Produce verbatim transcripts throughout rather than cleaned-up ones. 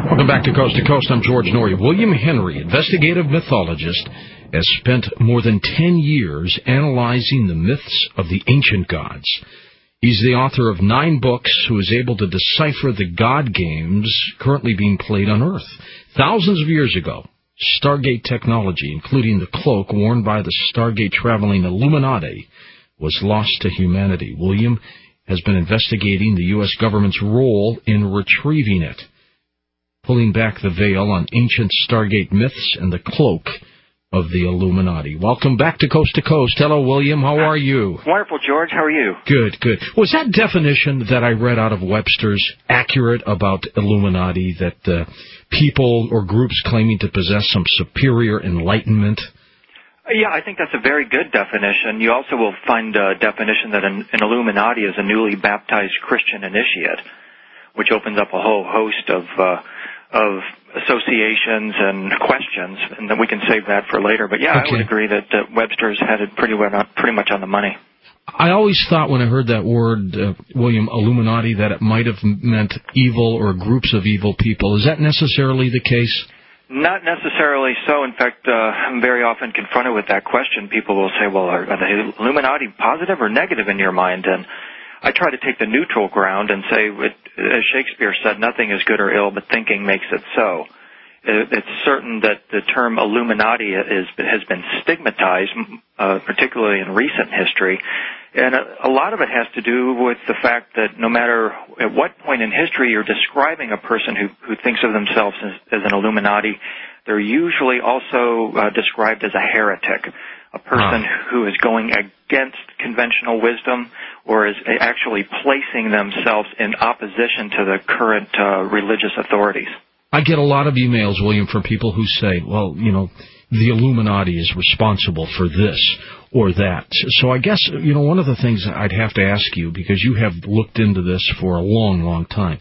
Welcome back to Coast to Coast. I'm George Noory. William Henry, investigative mythologist, has spent more than ten years analyzing the myths of the ancient gods. He's the author of nine books who is able to decipher the god games currently being played on Earth. Thousands of years ago, Stargate technology, including the cloak worn by the Stargate-traveling Illuminati, was lost to humanity. William has been investigating the U S government's role in retrieving it, pulling back the veil on ancient Stargate myths and the cloak of the Illuminati. Welcome back to Coast to Coast. Hello, William. How are you? Wonderful, George. How are you? Good, good. Was that definition that I read out of Webster's accurate about Illuminati, that uh, people or groups claiming to possess some superior enlightenment? Yeah, I think that's a very good definition. You also will find a definition that an, an Illuminati is a newly baptized Christian initiate, which opens up a whole host of uh, of associations and questions, and then we can save that for later. But yeah, okay. I would agree that uh, Webster's had it pretty well, pretty much on the money. I always thought when I heard that word, uh, William, Illuminati, that it might have meant evil or groups of evil people. Is that necessarily the case? Not necessarily so. In fact, uh, I'm very often confronted with that question. People will say, well, are, are the Illuminati positive or negative in your mind? And I try to take the neutral ground and say, as Shakespeare said, nothing is good or ill, but thinking makes it so. It's certain that the term Illuminati is, has been stigmatized, uh, particularly in recent history, and a, a lot of it has to do with the fact that no matter at what point in history you're describing a person who, who thinks of themselves as, as an Illuminati, they're usually also uh, described as a heretic, a person wow. who is going against conventional wisdom or is actually placing themselves in opposition to the current uh, religious authorities. I get a lot of emails, William, from people who say, well, you know, the Illuminati is responsible for this or that. So I guess, you know, one of the things I'd have to ask you, because you have looked into this for a long, long time,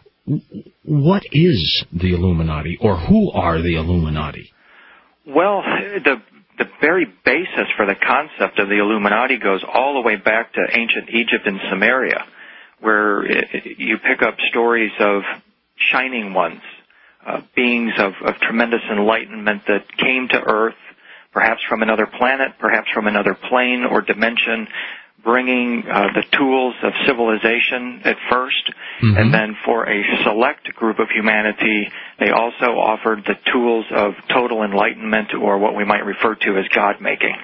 what is the Illuminati, or who are the Illuminati? Well, the the very basis for the concept of the Illuminati goes all the way back to ancient Egypt and Samaria, where it, you pick up stories of shining ones, Uh, beings of, of tremendous enlightenment that came to Earth, perhaps from another planet, perhaps from another plane or dimension, bringing uh, the tools of civilization at first, mm-hmm. and then for a select group of humanity, they also offered the tools of total enlightenment, or what we might refer to as God-making.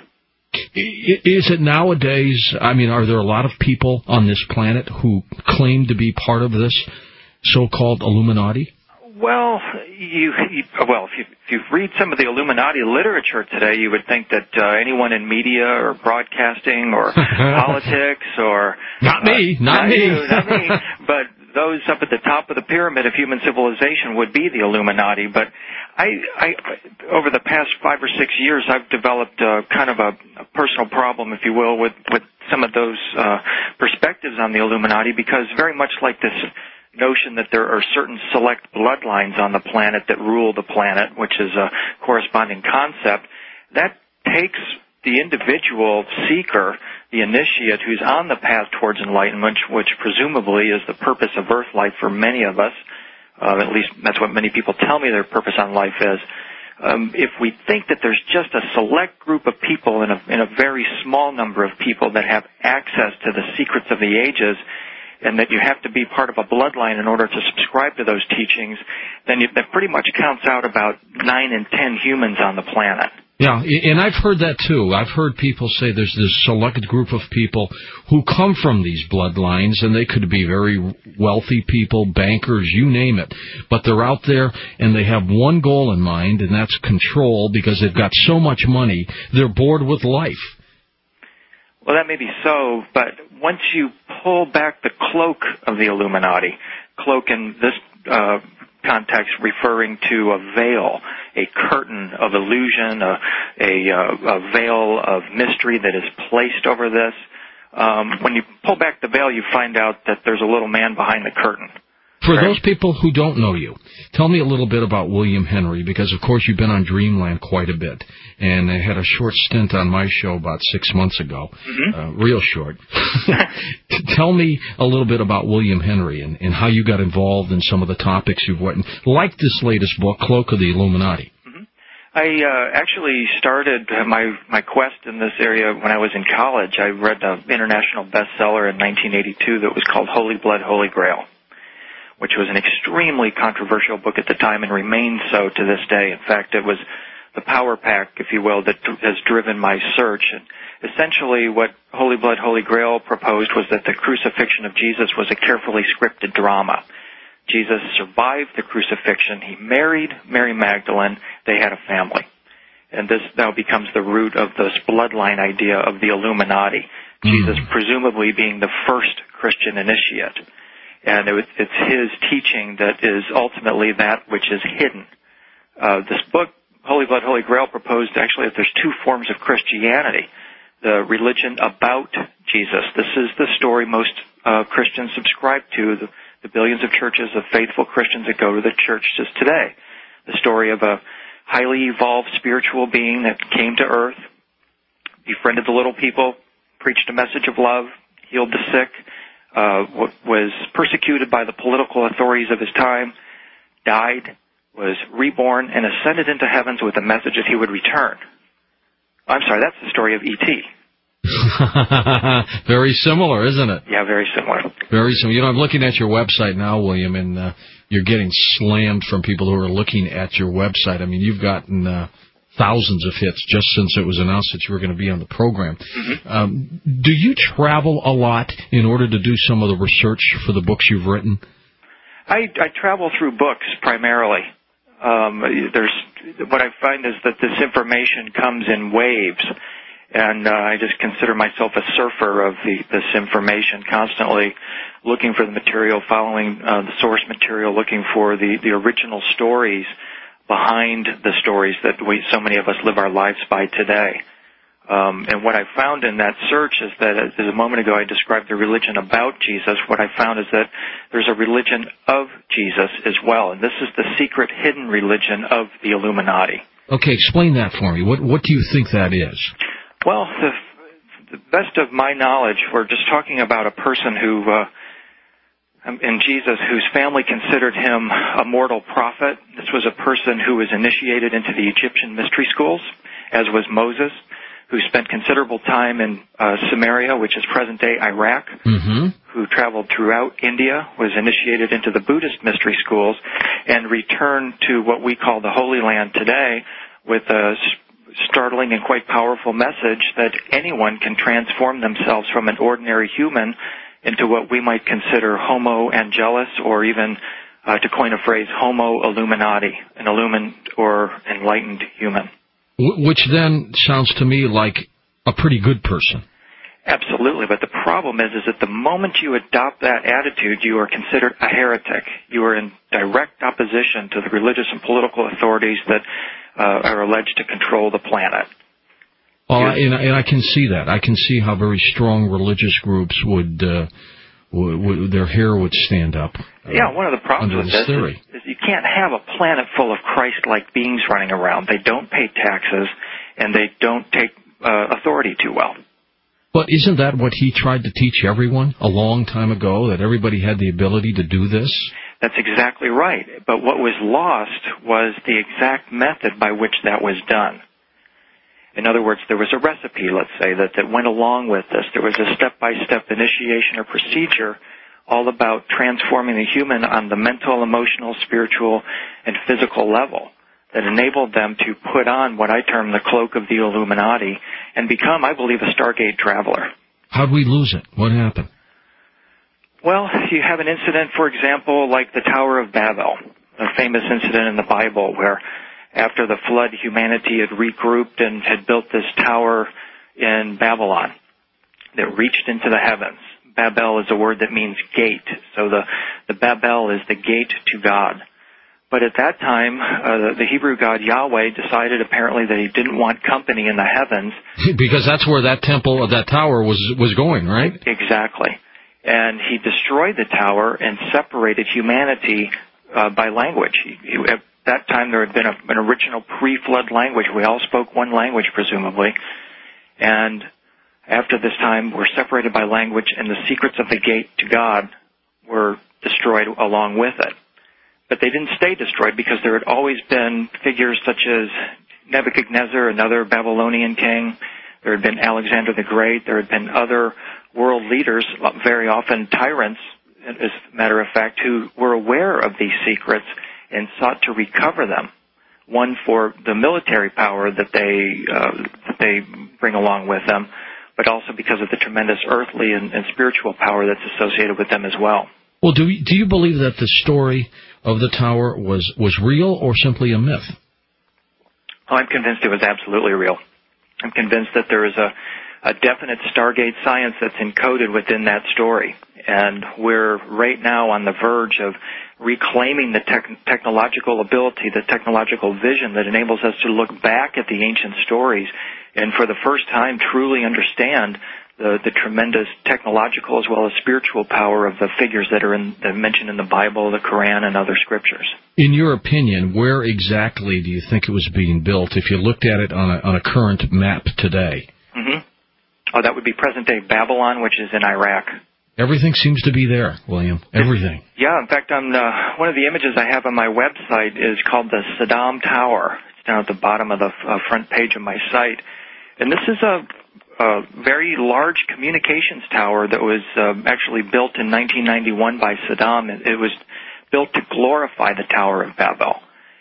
Is it nowadays, I mean, are there a lot of people on this planet who claim to be part of this so-called Illuminati? Well, you, you well, if you, if you read some of the Illuminati literature today, you would think that uh, anyone in media or broadcasting or politics or not me, uh, not, not me, you, not me, but those up at the top of the pyramid of human civilization would be the Illuminati. But I, I over the past five or six years, I've developed uh, kind of a, a personal problem, if you will, with with some of those uh, perspectives on the Illuminati, because very much like this notion that there are certain select bloodlines on the planet that rule the planet, which is a corresponding concept, that takes the individual seeker, the initiate who's on the path towards enlightenment, which presumably is the purpose of Earth life for many of us, uh, at least that's what many people tell me their purpose on life is. Um, if we think that there's just a select group of people in a, in a very small number of people that have access to the secrets of the ages, and that you have to be part of a bloodline in order to subscribe to those teachings, then you, that pretty much counts out about nine in ten humans on the planet. Yeah, and I've heard that too. I've heard people say there's this select group of people who come from these bloodlines, and they could be very wealthy people, bankers, you name it. But they're out there, and they have one goal in mind, and that's control, because they've got so much money, they're bored with life. Well, that may be so, but once you pull back the cloak of the Illuminati, cloak in this uh, context referring to a veil, a curtain of illusion, a, a, a veil of mystery that is placed over this, um, when you pull back the veil, you find out that there's a little man behind the curtain. For right. those people who don't know you, tell me a little bit about William Henry, because, of course, you've been on Dreamland quite a bit, and I had a short stint on my show about six months ago, mm-hmm. uh, real short. Tell me a little bit about William Henry and, and how you got involved in some of the topics you've written, like this latest book, Cloak of the Illuminati. Mm-hmm. I uh, actually started my, my quest in this area when I was in college. I read an international bestseller in nineteen eighty-two that was called Holy Blood, Holy Grail, which was an extremely controversial book at the time and remains so to this day. In fact, it was the power pack, if you will, that has driven my search. And essentially what Holy Blood, Holy Grail proposed was that the crucifixion of Jesus was a carefully scripted drama. Jesus survived the crucifixion. He married Mary Magdalene. They had a family. And this now becomes the root of this bloodline idea of the Illuminati, mm. Jesus presumably being the first Christian initiate. And it was, it's his teaching that is ultimately that which is hidden. Uh, this book, Holy Blood, Holy Grail, proposed actually that there's two forms of Christianity. The religion about Jesus. This is the story most uh, Christians subscribe to, the, the billions of churches of faithful Christians that go to the churches today. The story of a highly evolved spiritual being that came to earth, befriended the little people, preached a message of love, healed the sick, Uh, was persecuted by the political authorities of his time, died, was reborn, and ascended into heavens with a message that he would return. I'm sorry, that's the story of E T Very similar, isn't it? Yeah, very similar. Very similar. You know, I'm looking at your website now, William, and uh, you're getting slammed from people who are looking at your website. I mean, you've gotten uh, thousands of hits just since it was announced that you were going to be on the program. Mm-hmm. Um, do you travel a lot in order to do some of the research for the books you've written? I, I travel through books primarily. Um, there's what I find is that this information comes in waves, and uh, I just consider myself a surfer of the, this information, constantly looking for the material, following uh, the source material, looking for the, the original stories behind the stories that we, so many of us live our lives by today. Um, and what I found in that search is that, as a moment ago I described the religion about Jesus, what I found is that there's a religion of Jesus as well, and this is the secret hidden religion of the Illuminati. Okay, explain that for me. What, what do you think that is? Well, the, the best of my knowledge, we're just talking about a person who... Uh, in Jesus, whose family considered him a mortal prophet. This was a person who was initiated into the Egyptian mystery schools, as was Moses, who spent considerable time in uh, Samaria, which is present-day Iraq, mm-hmm. who traveled throughout India, was initiated into the Buddhist mystery schools, and returned to what we call the Holy Land today with a startling and quite powerful message that anyone can transform themselves from an ordinary human into what we might consider homo angelus, or even, uh, to coin a phrase, homo illuminati, an illumined or enlightened human. Which then sounds to me like a pretty good person. Absolutely, but the problem is, is that the moment you adopt that attitude, you are considered a heretic. You are in direct opposition to the religious and political authorities that uh, are alleged to control the planet. Well, I, and, I, and I can see that. I can see how very strong religious groups would, uh, would, would their hair would stand up. Uh, yeah, one of the problems with this, this is, is you can't have a planet full of Christ-like beings running around. They don't pay taxes, and they don't take uh, authority too well. But isn't that what he tried to teach everyone a long time ago, that everybody had the ability to do this? That's exactly right. But what was lost was the exact method by which that was done. In other words, there was a recipe, let's say, that, that went along with this. There was a step-by-step initiation or procedure all about transforming the human on the mental, emotional, spiritual, and physical level that enabled them to put on what I term the cloak of the Illuminati and become, I believe, a Stargate traveler. How'd we lose it? What happened? Well, you have an incident, for example, like the Tower of Babel, a famous incident in the Bible where after the flood, humanity had regrouped and had built this tower in Babylon that reached into the heavens. Babel is a word that means gate, so the, the Babel is the gate to God. But at that time, uh, the Hebrew God Yahweh decided apparently that he didn't want company in the heavens. Because that's where that temple, that tower was was going, right? Exactly. and he destroyed the tower and separated humanity uh, by language. He, he, at that time, there had been a, an original pre-flood language. We all spoke one language, presumably. And after this time, we're separated by language, and the secrets of the gate to God were destroyed along with it. But they didn't stay destroyed because there had always been figures such as Nebuchadnezzar, another Babylonian king. There had been Alexander the Great. There had been other world leaders, very often tyrants, as a matter of fact, who were aware of these secrets and sought to recover them. One for the military power that they uh, that they bring along with them, but also because of the tremendous earthly and, and spiritual power that's associated with them as well. Well, do you, do you believe that the story of the tower was, was real or simply a myth? Oh, I'm convinced it was absolutely real. I'm convinced that there is a, a definite Stargate science that's encoded within that story. And we're right now on the verge of reclaiming the tech, technological ability, the technological vision that enables us to look back at the ancient stories and for the first time truly understand the, the tremendous technological as well as spiritual power of the figures that are in, that are mentioned in the Bible, the Quran, and other scriptures. In your opinion, where exactly do you think it was being built if you looked at it on a, on a current map today? Mm-hmm. Oh, that would be present-day Babylon, which is in Iraq. Everything seems to be there, William. Everything. Yeah, in fact, on uh, one of the images I have on my website is called the Saddam Tower. It's down at the bottom of the uh, front page of my site. And this is a, a very large communications tower that was uh, actually built in nineteen ninety-one by Saddam. It, it was built to glorify the Tower of Babel.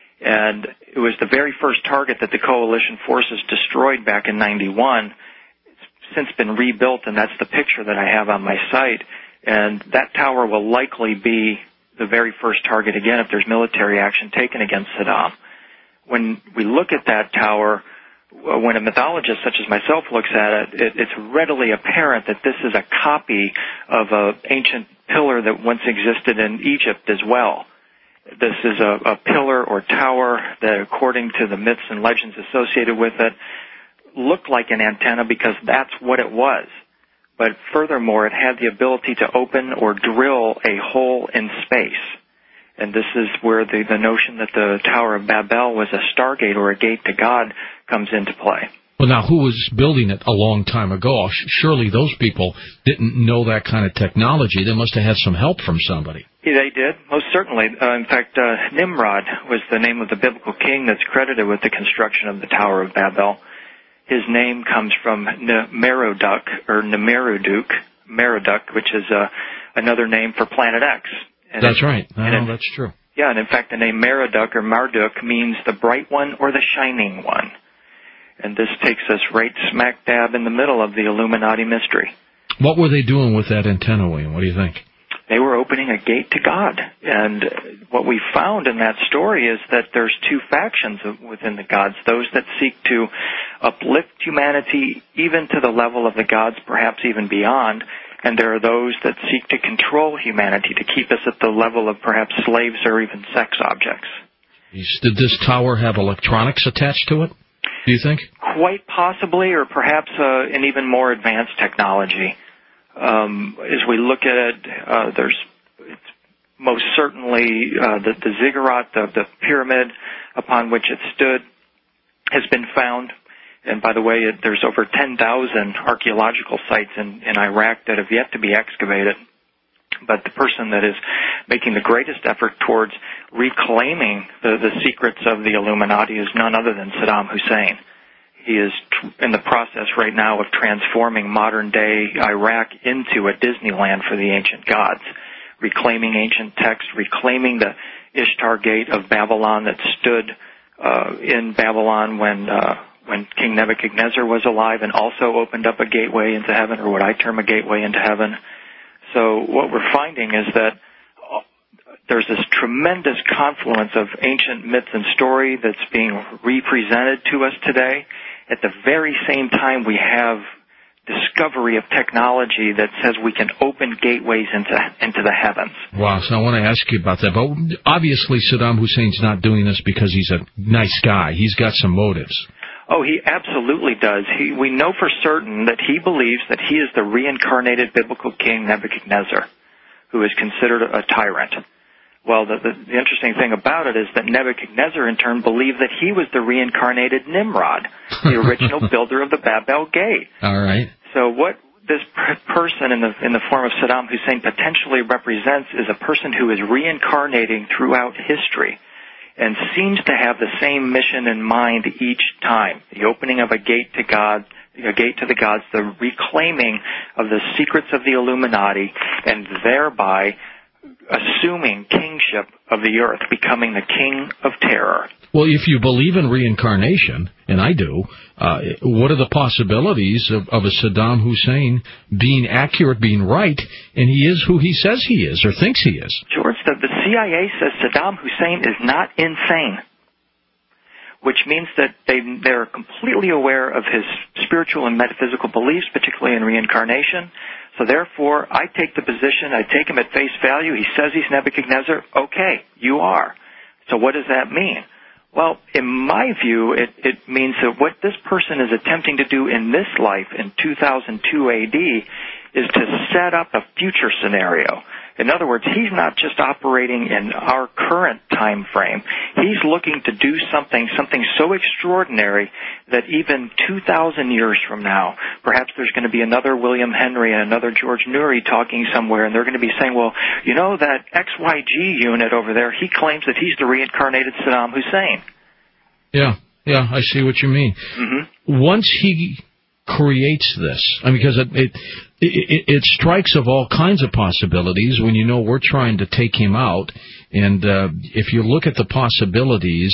And it was the very first target that the coalition forces destroyed back in ninety-one. Since been rebuilt, and that's the picture that I have on my site. And that tower will likely be the very first target again if there's military action taken against Saddam. When we look at that tower, when a mythologist such as myself looks at it, it it's readily apparent that this is a copy of an ancient pillar that once existed in Egypt as well. This is a, a pillar or tower that, according to the myths and legends associated with it, looked like an antenna because that's what it was. But furthermore, it had the ability to open or drill a hole in space. And this is where the, the notion that the Tower of Babel was a stargate or a gate to God comes into play. Well, now, who was building it a long time ago? Surely those people didn't know that kind of technology. They must have had some help from somebody. Yeah, they did, most certainly. Uh, in fact, uh, Nimrod was the name of the biblical king that's credited with the construction of the Tower of Babel. His name comes from Merodach, or Merodach, Merodach, which is uh, another name for Planet X. And that's it, right. No, it, that's true. Yeah, and in fact, the name Merodach or Marduk means the bright one or the shining one. And this takes us right smack dab in the middle of the Illuminati mystery. What were they doing with that antenna, William? What do you think? They were opening a gate to God. And what we found in that story is that there's two factions within the gods, those that seek to uplift humanity even to the level of the gods, perhaps even beyond, and there are those that seek to control humanity, to keep us at the level of perhaps slaves or even sex objects. Did this tower have electronics attached to it, do you think? Quite possibly, or perhaps uh, an even more advanced technology. Um, as we look at it, uh, there's it's most certainly uh, the, the ziggurat, the, the pyramid upon which it stood, has been found. And by the way, it, there's over ten thousand archaeological sites in, in Iraq that have yet to be excavated. But the person that is making the greatest effort towards reclaiming the, the secrets of the Illuminati is none other than Saddam Hussein. He is tr- in the process right now of transforming modern-day Iraq into a Disneyland for the ancient gods, reclaiming ancient texts, reclaiming the Ishtar Gate of Babylon that stood uh, in Babylon when uh, when King Nebuchadnezzar was alive and also opened up a gateway into heaven, or what I term a gateway into heaven. So what we're finding is that there's this tremendous confluence of ancient myths and story that's being represented to us today. At the very same time, we have discovery of technology that says we can open gateways into into the heavens. Wow, so I want to ask you about that. But obviously Saddam Hussein's not doing this because he's a nice guy. He's got some motives. Oh, he absolutely does. He, we know for certain that he believes that he is the reincarnated biblical king Nebuchadnezzar, who is considered a tyrant. Well, the, the, the interesting thing about it is that Nebuchadnezzar, in turn, believed that he was the reincarnated Nimrod, the original builder of the Babel Gate. All right. So what this person in the in the form of Saddam Hussein potentially represents is a person who is reincarnating throughout history and seems to have the same mission in mind each time: the opening of a gate to God, a gate to the gods, the reclaiming of the secrets of the Illuminati, and thereby assuming kingship of the earth, becoming the king of terror. Well, if you believe in reincarnation, and I do, uh, what are the possibilities of, of a Saddam Hussein being accurate, being right, and he is who he says he is or thinks he is? George, the, the C I A says Saddam Hussein is not insane, which means that they, they're completely aware of his spiritual and metaphysical beliefs, particularly in reincarnation. So therefore, I take the position, I take him at face value. He says he's Nebuchadnezzar. Okay, you are. So what does that mean? Well, in my view, it, it means that what this person is attempting to do in this life in two thousand two A D is to set up a future scenario. In other words, he's not just operating in our current time frame. He's looking to do something, something so extraordinary that even two thousand years from now, perhaps there's going to be another William Henry and another George Noory talking somewhere, and they're going to be saying, well, you know, that X Y G unit over there, he claims that he's the reincarnated Saddam Hussein. Yeah, yeah, I see what you mean. Mm-hmm. Once he creates this, I mean, because it, it, it, it strikes of all kinds of possibilities when you know we're trying to take him out, and uh, if you look at the possibilities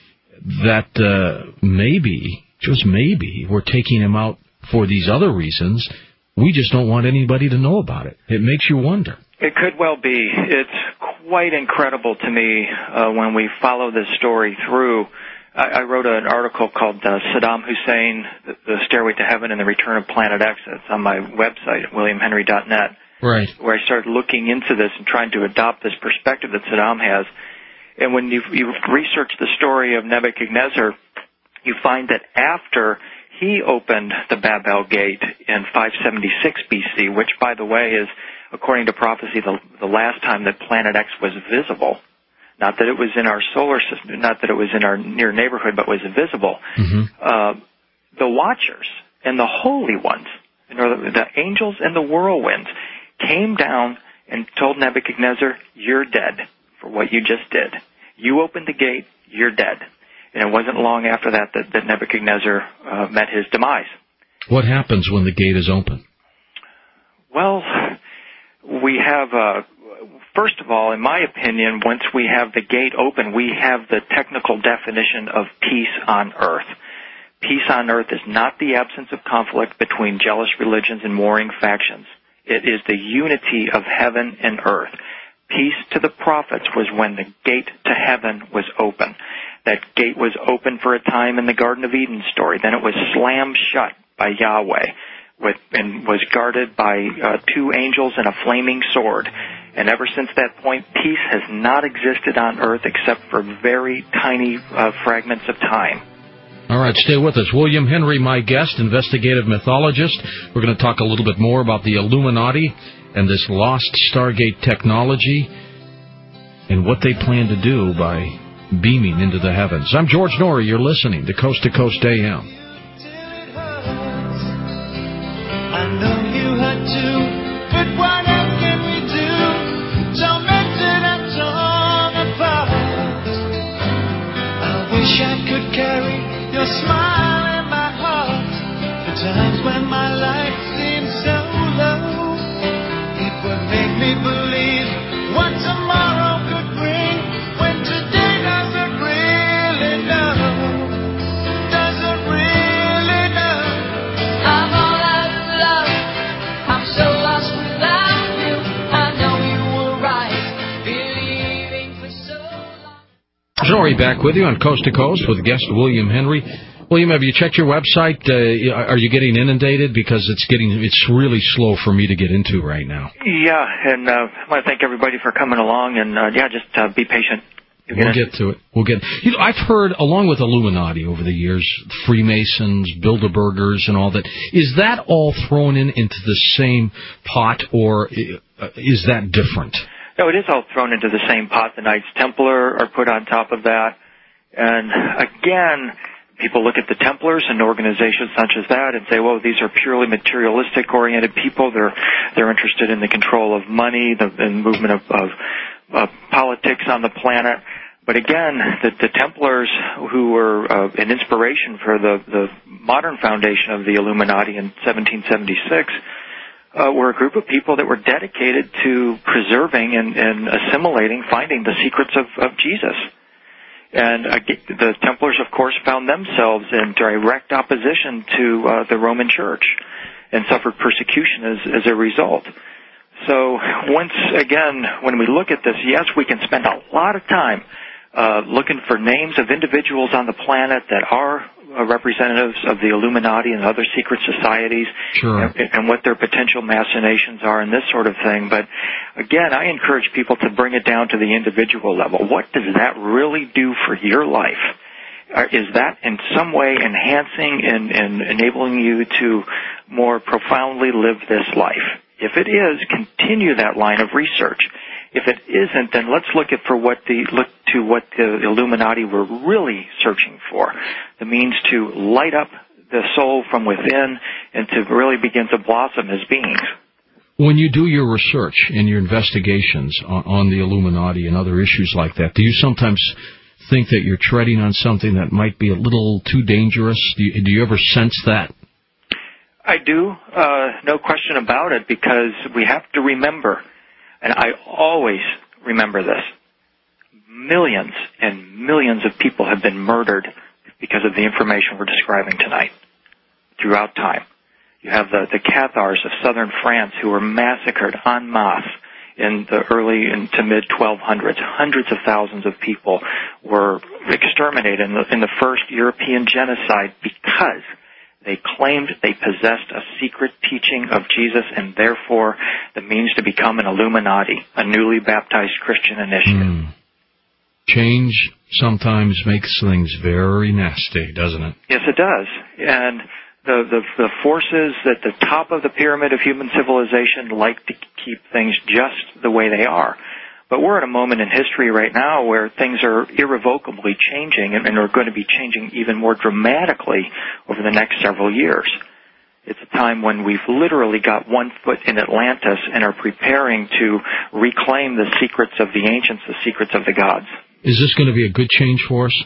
that uh, maybe, just maybe, we're taking him out for these other reasons, we just don't want anybody to know about it. It makes you wonder. It could well be. It's quite incredible to me uh, when we follow this story through. I wrote an article called uh, Saddam Hussein, the Stairway to Heaven and the Return of Planet X. It's on my website at william henry dot net, right, where I started looking into this and trying to adopt this perspective that Saddam has. And when you, you research the story of Nebuchadnezzar, you find that after he opened the Babel Gate in five seventy-six B C, which, by the way, is, according to prophecy, the, the last time that Planet X was visible. Not that it was in our solar system, not that it was in our near neighborhood, but was visible. Mm-hmm. Uh, the Watchers and the Holy Ones, you know, the, the angels and the whirlwinds, came down and told Nebuchadnezzar, "You're dead for what you just did. You opened the gate, you're dead." And it wasn't long after that that, that Nebuchadnezzar uh, met his demise. What happens when the gate is open? Well, we have... Uh, First of all, in my opinion, once we have the gate open, we have the technical definition of peace on earth. Peace on earth is not the absence of conflict between jealous religions and warring factions. It is the unity of heaven and earth. Peace to the prophets was when the gate to heaven was open. That gate was open for a time in the Garden of Eden story. Then it was slammed shut by Yahweh with, and was guarded by uh, two angels and a flaming sword. And ever since that point, peace has not existed on earth except for very tiny uh, fragments of time. All right, stay with us. William Henry, my guest, investigative mythologist. We're going to talk a little bit more about the Illuminati and this lost Stargate technology and what they plan to do by beaming into the heavens. I'm George Noory. You're listening to Coast to Coast A M. I know you had to, but what else can we do? Tormented and torn apart. I wish I could carry your smile in my heart. The times when my life seemed so low, it would make me believe what tomorrow could bring. When today doesn't really know, doesn't really know. I'm all out of love. I'm so lost without you. I know you were right, believing for so long. Noory back with you on Coast to Coast with guest William Henry. William, have you checked your website? Uh, are you getting inundated? Because it's getting it's really slow for me to get into right now. Yeah, and uh, I want to thank everybody for coming along, and uh, yeah, just uh, be patient. We'll get to it. We'll get. You know, I've heard, along with Illuminati over the years, Freemasons, Bilderbergers, and all that. Is that all thrown in into the same pot, or is that different? No, it is all thrown into the same pot. The Knights Templar are put on top of that, and again, people look at the Templars and organizations such as that and say, well, these are purely materialistic-oriented people. They're they're interested in the control of money, the, the movement of, of, of politics on the planet. But again, the, the Templars, who were uh, an inspiration for the, the modern foundation of the Illuminati in seventeen seventy-six, uh, were a group of people that were dedicated to preserving and, and assimilating, finding the secrets of, of Jesus. And uh, the Templars, of course, found themselves in direct opposition to uh, the Roman Church and suffered persecution as, as a result. So once again, when we look at this, yes, we can spend a lot of time uh, looking for names of individuals on the planet that are uh, representatives of the Illuminati and other secret societies, sure. and, and what their potential machinations are and this sort of thing. But again, I encourage people to bring it down to the individual level. What does that really do for your life? Uh, is that in some way enhancing and, and enabling you to more profoundly live this life? If it is, continue that line of research. If it isn't, then let's look at for what the look to what the Illuminati were really searching for, the means to light up the soul from within and to really begin to blossom as beings. When you do your research and your investigations on, on the Illuminati and other issues like that, do you sometimes think that you're treading on something that might be a little too dangerous? Do you, do you ever sense that? I do, uh, no question about it, because we have to remember, and I always remember this, millions and millions of people have been murdered because of the information we're describing tonight throughout time. You have the, the Cathars of southern France who were massacred en masse in the early to mid twelve hundreds. Hundreds of thousands of people were exterminated in the, in the first European genocide because they claimed they possessed a secret teaching of Jesus and therefore the means to become an Illuminati, a newly baptized Christian initiative. Mm. Change sometimes makes things very nasty, doesn't it? Yes, it does. And the, the, the forces at the top of the pyramid of human civilization like to keep things just the way they are. But we're at a moment in history right now where things are irrevocably changing and are going to be changing even more dramatically over the next several years. It's a time when we've literally got one foot in Atlantis and are preparing to reclaim the secrets of the ancients, the secrets of the gods. Is this going to be a good change for us?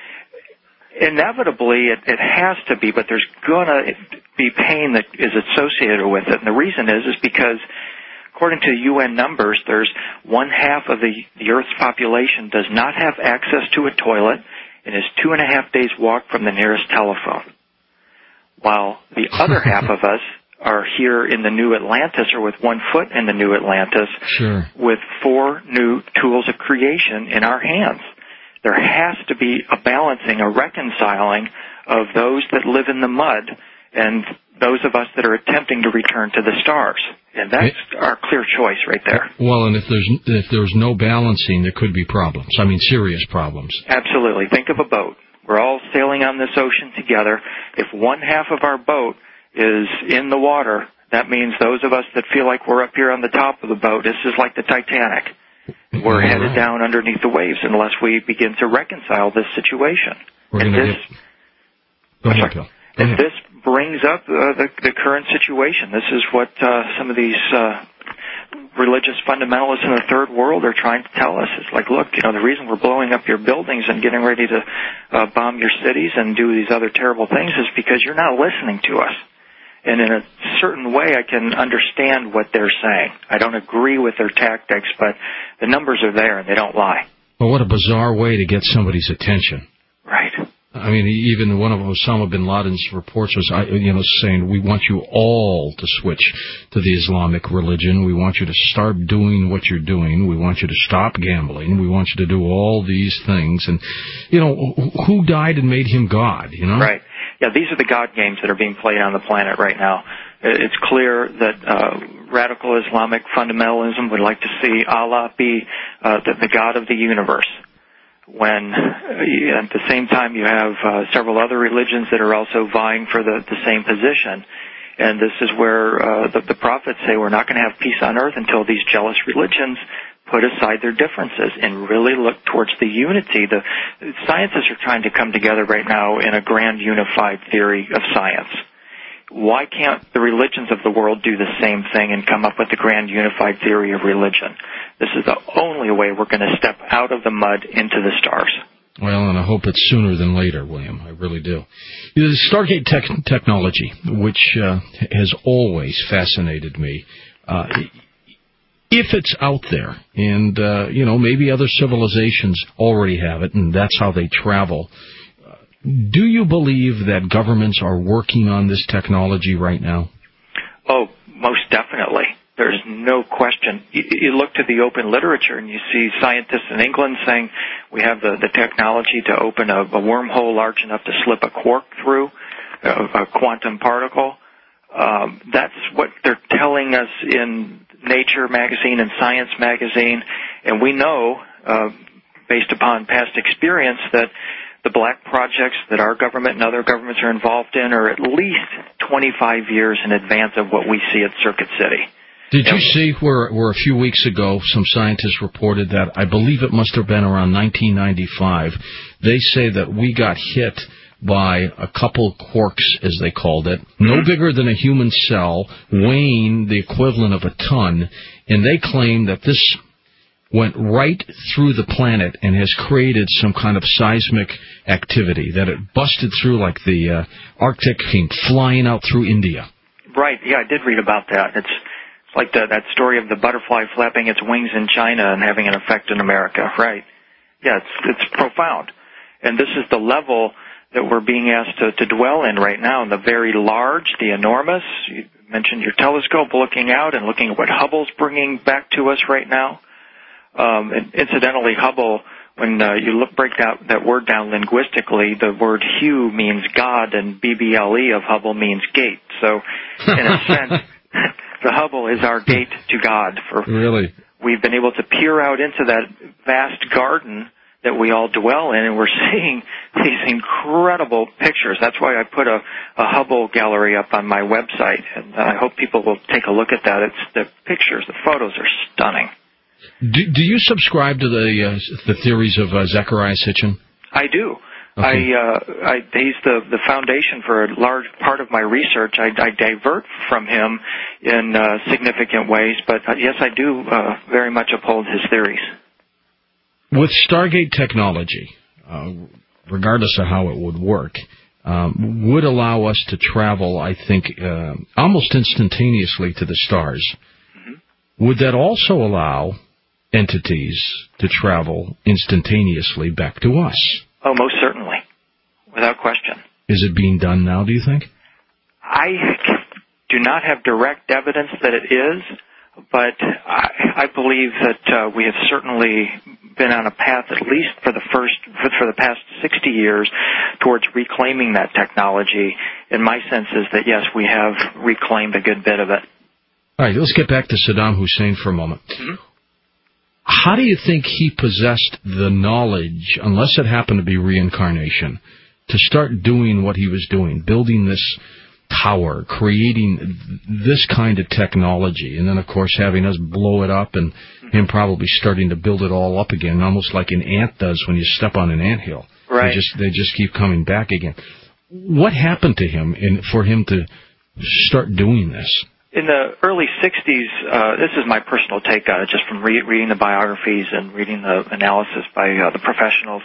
Inevitably, it, it has to be, but there's going to be pain that is associated with it. And the reason is, is because according to U N numbers, there's one half of the, the Earth's population does not have access to a toilet and is two and a half days' walk from the nearest telephone, while the other half of us are here in the new Atlantis or with one foot in the new Atlantis sure. with four new tools of creation in our hands. There has to be a balancing, a reconciling of those that live in the mud and those of us that are attempting to return to the stars. And that's it, our clear choice right there. Well, and if there's if there's no balancing, there could be problems. I mean, serious problems. Absolutely. Think of a boat. We're all sailing on this ocean together. If one half of our boat is in the water, that means those of us that feel like we're up here on the top of the boat, this is like the Titanic. We're yeah, headed right. down underneath the waves unless we begin to reconcile this situation. We're and this, get... Go ahead, Bill. Go and ahead. this brings up uh, the, the current situation. This is what uh, some of these uh, religious fundamentalists in the third world are trying to tell us. It's like, look, you know, the reason we're blowing up your buildings and getting ready to uh, bomb your cities and do these other terrible things is because you're not listening to us. And in a certain way, I can understand what they're saying. I don't agree with their tactics, but the numbers are there and they don't lie. Well, what a bizarre way to get somebody's attention. Right. I mean, even one of Osama bin Laden's reports was, you know, saying, we want you all to switch to the Islamic religion. We want you to start doing what you're doing. We want you to stop gambling. We want you to do all these things. And, you know, who died and made him God, you know? Right. Yeah, these are the God games that are being played on the planet right now. It's clear that uh, radical Islamic fundamentalism would like to see Allah be uh, the, the God of the universe. when uh, at the same time you have uh, several other religions that are also vying for the, the same position. And this is where uh, the, the prophets say we're not going to have peace on earth until these jealous religions put aside their differences and really look towards the unity. The scientists are trying to come together right now in a grand unified theory of science. Why can't the religions of the world do the same thing and come up with the grand unified theory of religion? This is the only way we're going to step out of the mud into the stars. Well, and I hope it's sooner than later, William. I really do. The Stargate tech- technology, which uh, has always fascinated me, uh, if it's out there, and, uh, you know, maybe other civilizations already have it, and that's how they travel, uh, do you believe that governments are working on this technology right now? Oh, most definitely. There's no question. You, you look to the open literature and you see scientists in England saying we have the, the technology to open a, a wormhole large enough to slip a quark through, a, a quantum particle. Um, that's what they're telling us in Nature magazine and Science magazine, and we know, uh, based upon past experience, that the black projects that our government and other governments are involved in are at least twenty-five years in advance of what we see at Circuit City. Did you see where, where a few weeks ago some scientists reported that, I believe it must have been around nineteen ninety-five, they say that we got hit by a couple quarks, as they called it, no bigger than a human cell, weighing the equivalent of a ton, and they claim that this went right through the planet and has created some kind of seismic activity, that it busted through like the uh, Arctic, came flying out through India. Right, yeah, I did read about that. It's It's like the, that story of the butterfly flapping its wings in China and having an effect in America, right? Yeah, it's, it's profound. And this is the level that we're being asked to, to dwell in right now, the very large, the enormous. You mentioned your telescope looking out and looking at what Hubble's bringing back to us right now. Um, and incidentally, Hubble, when uh, you look break that, that word down linguistically, the word Hugh means God and B B L E of Hubble means gate. So in a sense, the Hubble is our gate to God. For really? We've been able to peer out into that vast garden that we all dwell in, and we're seeing these incredible pictures. That's why I put a, a Hubble gallery up on my website, and I hope people will take a look at that. It's the pictures, the photos are stunning. Do, do you subscribe to the uh, the theories of uh, Zecharia Sitchin? I do. Okay. I, uh, I, he's the, the foundation for a large part of my research. I, I divert from him in uh, significant ways, but uh, yes, I do uh, very much uphold his theories. With Stargate technology, uh, regardless of how it would work, um, would allow us to travel, I think, uh, almost instantaneously to the stars. Mm-hmm. Would that also allow entities to travel instantaneously back to us? Oh, most certainly, without question. Is it being done now, do you think? I do not have direct evidence that it is, but I, I believe that uh, we have certainly been on a path, at least for the first, for, for the past sixty years, towards reclaiming that technology. And my sense is that, yes, we have reclaimed a good bit of it. All right, let's get back to Saddam Hussein for a moment. Mm-hmm. How do you think he possessed the knowledge, unless it happened to be reincarnation, to start doing what he was doing, building this tower, creating this kind of technology, and then, of course, having us blow it up and him probably starting to build it all up again, almost like an ant does when you step on an anthill. Right. They just, they just keep coming back again. What happened to him in, for him to start doing this? In the early sixties, uh, this is my personal take on it, just from re- reading the biographies and reading the analysis by uh, the professionals.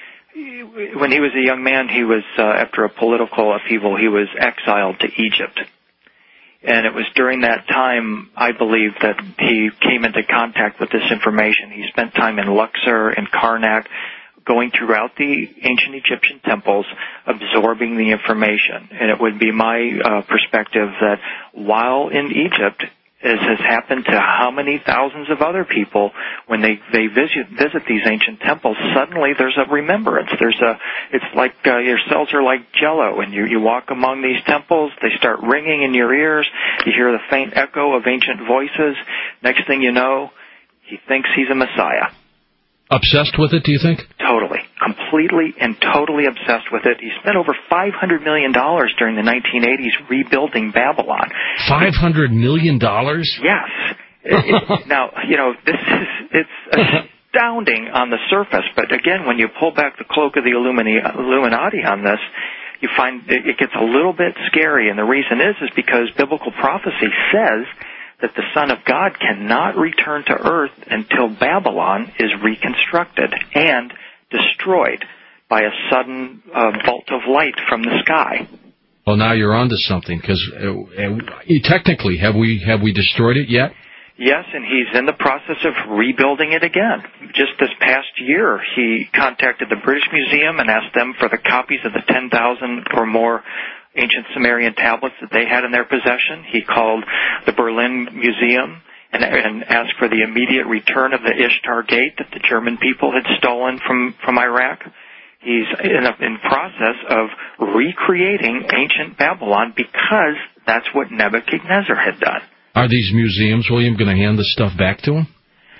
When he was a young man, he was, uh, after a political upheaval, he was exiled to Egypt. And it was during that time, I believe, that he came into contact with this information. He spent time in Luxor and Karnak, going throughout the ancient Egyptian temples, absorbing the information. And it would be my uh, perspective that while in Egypt, as has happened to how many thousands of other people, when they, they visit, visit these ancient temples, suddenly there's a remembrance. There's a, it's like uh, your cells are like jello, and you, you walk among these temples, they start ringing in your ears, you hear the faint echo of ancient voices. Next thing you know, he thinks he's a messiah. Obsessed with it, do you think? Totally. Completely and totally obsessed with it. He spent over five hundred million dollars during the nineteen eighties rebuilding Babylon. five hundred million dollars? Yes. It, it, now, you know, this is, it's astounding on the surface, but again, when you pull back the cloak of the Illumini, Illuminati on this, you find it, it gets a little bit scary, and the reason is, is because biblical prophecy says that the Son of God cannot return to earth until Babylon is reconstructed and destroyed by a sudden uh, bolt of light from the sky. Well, now you're onto something, because uh, uh, technically, have we have we destroyed it yet? Yes, and he's in the process of rebuilding it again. Just this past year, he contacted the British Museum and asked them for the copies of the ten thousand or more ancient Sumerian tablets that they had in their possession. He called the Berlin Museum and, and asked for the immediate return of the Ishtar Gate that the German people had stolen from, from Iraq. He's in a in process of recreating ancient Babylon because that's what Nebuchadnezzar had done. Are these museums, William, going to hand the stuff back to him?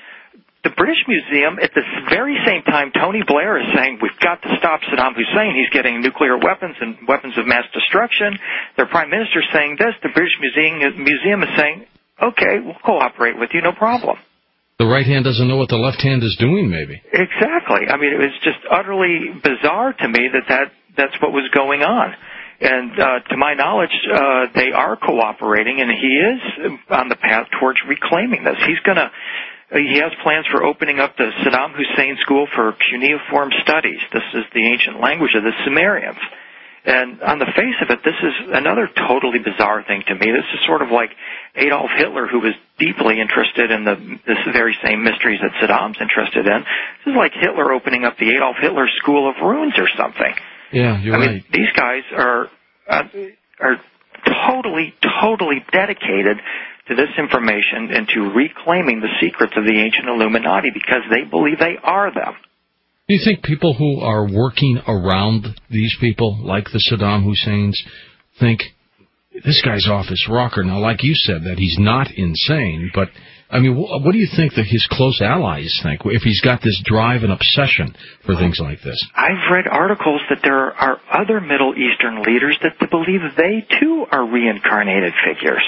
The British Museum, at the very same time, Tony Blair is saying, we've got to stop Saddam Hussein. He's getting nuclear weapons and weapons of mass destruction. Their prime minister is saying this. The British Museum, Museum is saying, okay, we'll cooperate with you, no problem. The right hand doesn't know what the left hand is doing, maybe. Exactly. I mean, it was just utterly bizarre to me that, that that's what was going on. And uh, to my knowledge, uh, they are cooperating, and he is on the path towards reclaiming this. He's going to, he has plans for opening up the Saddam Hussein School for Cuneiform Studies. This is the ancient language of the Sumerians. And on the face of it, this is another totally bizarre thing to me. This is sort of like Adolf Hitler, who was deeply interested in the this very same mysteries that Saddam's interested in. This is like Hitler opening up the Adolf Hitler School of Runes or something. Yeah, you're I right. mean, these guys are uh, are totally, totally dedicated to this information and to reclaiming the secrets of the ancient Illuminati because they believe they are them. Do you think people who are working around these people, like the Saddam Husseins, think, this guy's off his rocker? Now, like you said, that he's not insane, but, I mean, what do you think that his close allies think, if he's got this drive and obsession for things like this? I've read articles that there are other Middle Eastern leaders that believe they, too, are reincarnated figures.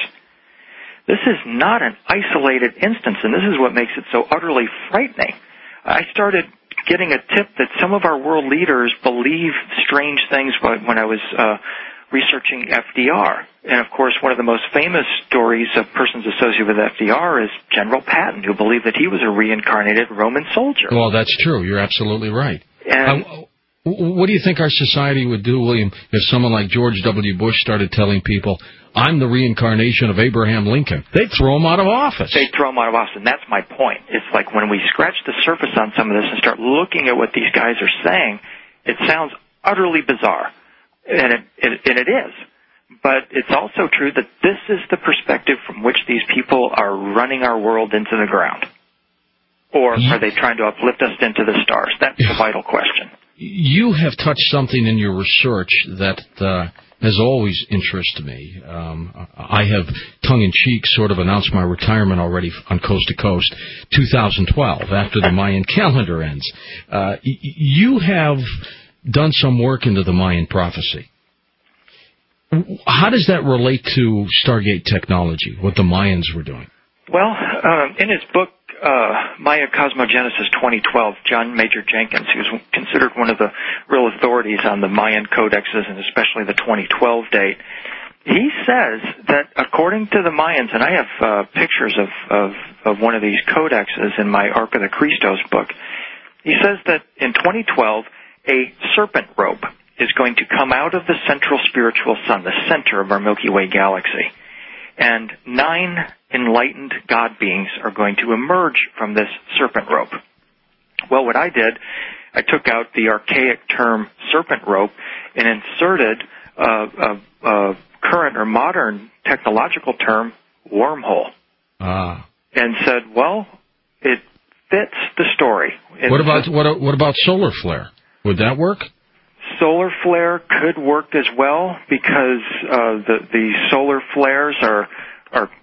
This is not an isolated instance, and this is what makes it so utterly frightening. I started getting a tip that some of our world leaders believe strange things when I was uh, researching F D R. And, of course, one of the most famous stories of persons associated with F D R is General Patton, who believed that he was a reincarnated Roman soldier. Well, that's true. You're absolutely right. And uh, what do you think our society would do, William, if someone like George W. Bush started telling people, I'm the reincarnation of Abraham Lincoln? They'd throw him out of office. They'd throw him out of office, and that's my point. It's like when we scratch the surface on some of this and start looking at what these guys are saying, it sounds utterly bizarre, and it, it, and it is. But it's also true that this is the perspective from which these people are running our world into the ground. Or are they trying to uplift us into the stars? That's the vital question. You have touched something in your research that uh, has always interested me. Um, I have, tongue-in-cheek, sort of announced my retirement already on Coast to Coast, two thousand twelve, after the Mayan calendar ends. Uh, y- you have done some work into the Mayan prophecy. How does that relate to Stargate technology, what the Mayans were doing? Well, uh, in his book, uh, Maya Cosmogenesis twenty twelve, John Major Jenkins, who's considered one of the real authorities on the Mayan codexes and especially the twenty twelve date, he says that according to the Mayans, and I have uh, pictures of, of, of one of these codexes in my Ark of the Christos book, he says that in twenty twelve, a serpent rope is going to come out of the central spiritual sun, the center of our Milky Way galaxy. And nine enlightened God beings are going to emerge from this serpent rope. Well, what I did, I took out the archaic term serpent rope and inserted a, a, a current or modern technological term, wormhole. Ah. And said, well, it fits the story. It's what about what, what about solar flare? Would that work? Solar flare could work as well because uh, the the solar flares are are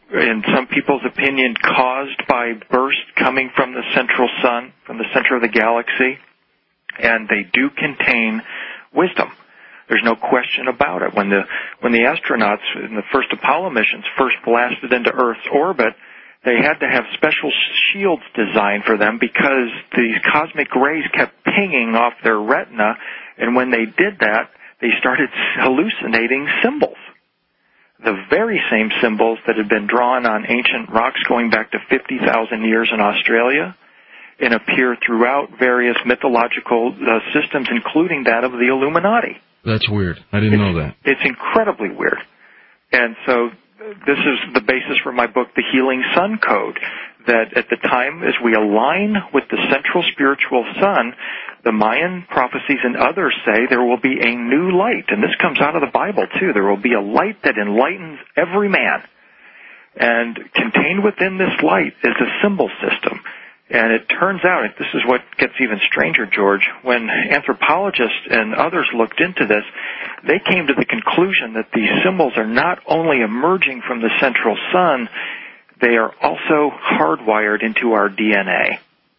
in some people's opinion, caused by bursts coming from the central sun, from the center of the galaxy, and they do contain wisdom. There's no question about it. When the when the astronauts in the first Apollo missions first blasted into Earth's orbit, they had to have special shields designed for them because these cosmic rays kept pinging off their retina, and when they did that, they started hallucinating symbols. The very same symbols that had been drawn on ancient rocks going back to fifty thousand years in Australia and appear throughout various mythological uh, systems, including that of the Illuminati. That's weird. I didn't it's, know that. It's incredibly weird. And so this is the basis for my book, The Healing Sun Code, that at the time as we align with the central spiritual sun, the Mayan prophecies and others say there will be a new light. And this comes out of the Bible, too. There will be a light that enlightens every man. And contained within this light is a symbol system. And it turns out, this is what gets even stranger, George, when anthropologists and others looked into this, they came to the conclusion that these symbols are not only emerging from the central sun, they are also hardwired into our D N A.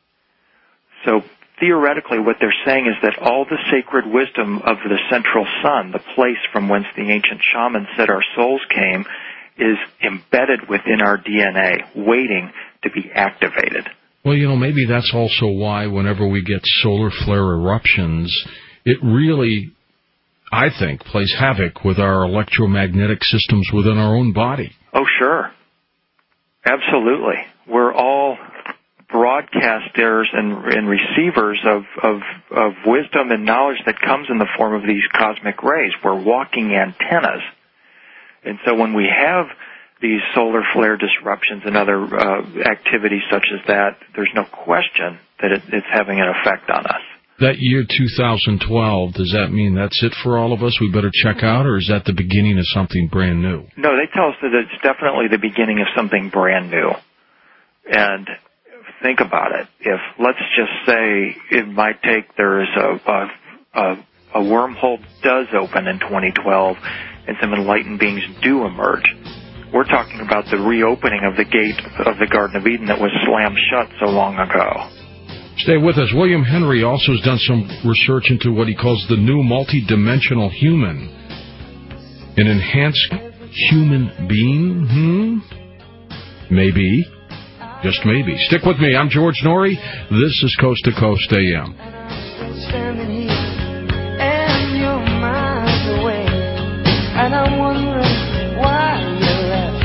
So theoretically, what they're saying is that all the sacred wisdom of the central sun, the place from whence the ancient shamans said our souls came, is embedded within our D N A, waiting to be activated. Well, you know, maybe that's also why whenever we get solar flare eruptions, it really, I think, plays havoc with our electromagnetic systems within our own body. Oh, sure. Absolutely. We're all broadcasters and, and receivers of, of, of wisdom and knowledge that comes in the form of these cosmic rays. We're walking antennas. And so when we have these solar flare disruptions and other uh, activities such as that, there's no question that it, it's having an effect on us. That year two thousand twelve, does that mean that's it for all of us? We better check out, or is that the beginning of something brand new? No, they tell us that it's definitely the beginning of something brand new. And think about it. If, let's just say, it might take, there is a, a, a, a wormhole does open in twenty twelve, and some enlightened beings do emerge. We're talking about the reopening of the gate of the Garden of Eden that was slammed shut so long ago. Stay with us. William Henry also has done some research into what he calls the new multidimensional human. An enhanced human being? Hmm? Maybe. Just maybe. Stick with me. I'm George Noory. This is Coast to Coast A M. Standing here, and you're miles away, and I'm wondering why you left.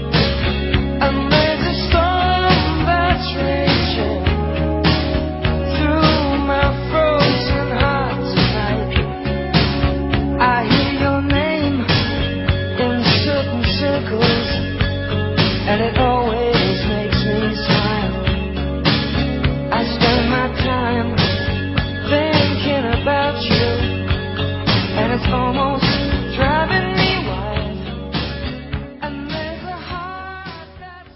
And there's a storm that's raging through my frozen heart tonight. I hear your name in certain circles, and it always makes me smile. I spend my time thinking about you, and it's almost driving me wild. And there's a heart that's...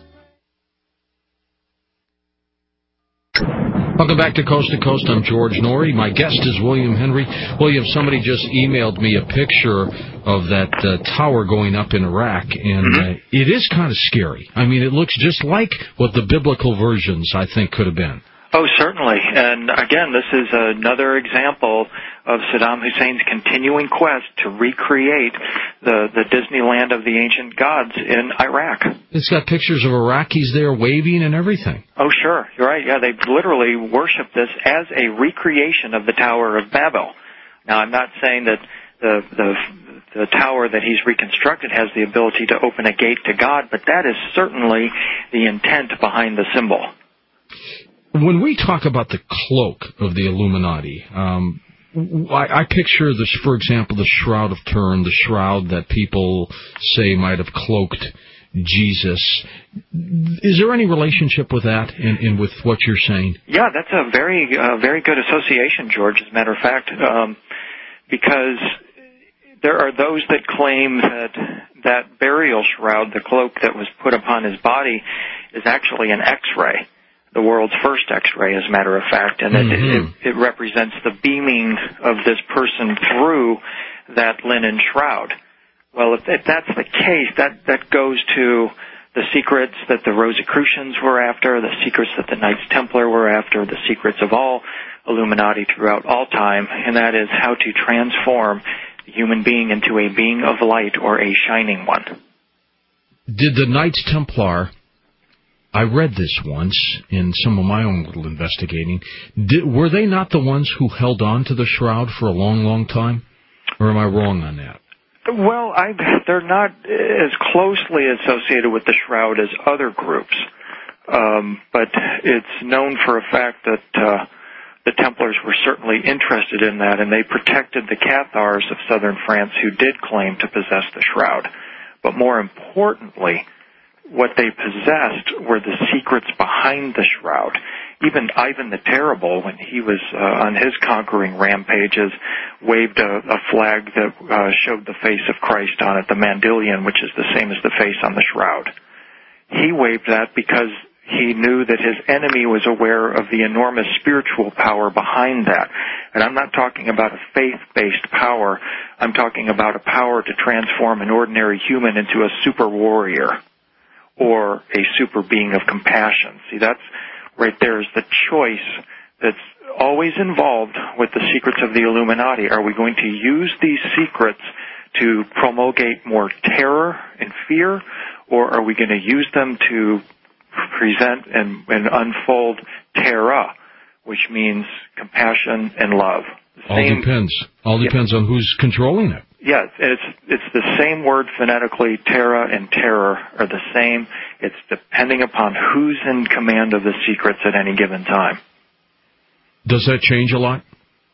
Welcome back to Coast to Coast. I'm George Noory. My guest is William Henry. William, somebody just emailed me a picture of that uh, tower going up in Iraq, and uh, it is kind of scary. I mean, it looks just like what the biblical versions, I think, could have been. Oh, certainly. And again, this is another example of Saddam Hussein's continuing quest to recreate the, the Disneyland of the ancient gods in Iraq. It's got pictures of Iraqis there waving and everything. Oh, sure. You're right. Yeah, they literally worship this as a recreation of the Tower of Babel. Now, I'm not saying that the, the, the tower that he's reconstructed has the ability to open a gate to God, but that is certainly the intent behind the symbol. When we talk about the cloak of the Illuminati, um, I, I picture, this, for example, the Shroud of Turin, the shroud that people say might have cloaked Jesus. Is there any relationship with that and, and with what you're saying? Yeah, that's a very, uh, very good association, George, as a matter of fact, um, because there are those that claim that that burial shroud, the cloak that was put upon his body, is actually an X-ray. The world's first X-ray, as a matter of fact, and mm-hmm. it, it, it represents the beaming of this person through that linen shroud. Well, if, if that's the case, that, that goes to the secrets that the Rosicrucians were after, the secrets that the Knights Templar were after, the secrets of all Illuminati throughout all time, and that is how to transform the human being into a being of light or a shining one. Did the Knights Templar, I read this once in some of my own little investigating, did, were they not the ones who held on to the shroud for a long, long time? Or am I wrong on that? Well, I, they're not as closely associated with the shroud as other groups, um, but it's known for a fact that uh, the Templars were certainly interested in that, and they protected the Cathars of southern France who did claim to possess the shroud. But more importantly, what they possessed were the secrets behind the shroud. Even Ivan the Terrible, when he was uh, on his conquering rampages, waved a, a flag that uh, showed the face of Christ on it, the Mandylion, which is the same as the face on the shroud. He waved that because he knew that his enemy was aware of the enormous spiritual power behind that. And I'm not talking about a faith-based power. I'm talking about a power to transform an ordinary human into a super warrior or a super being of compassion. See, that's right there is the choice that's always involved with the secrets of the Illuminati. Are we going to use these secrets to promulgate more terror and fear, or are we going to use them to present and, and unfold terra, which means compassion and love? All Same, depends. All depends yeah. on who's controlling it. Yes, it's it's the same word phonetically. Terra and terror are the same. It's depending upon who's in command of the secrets at any given time. Does that change a lot?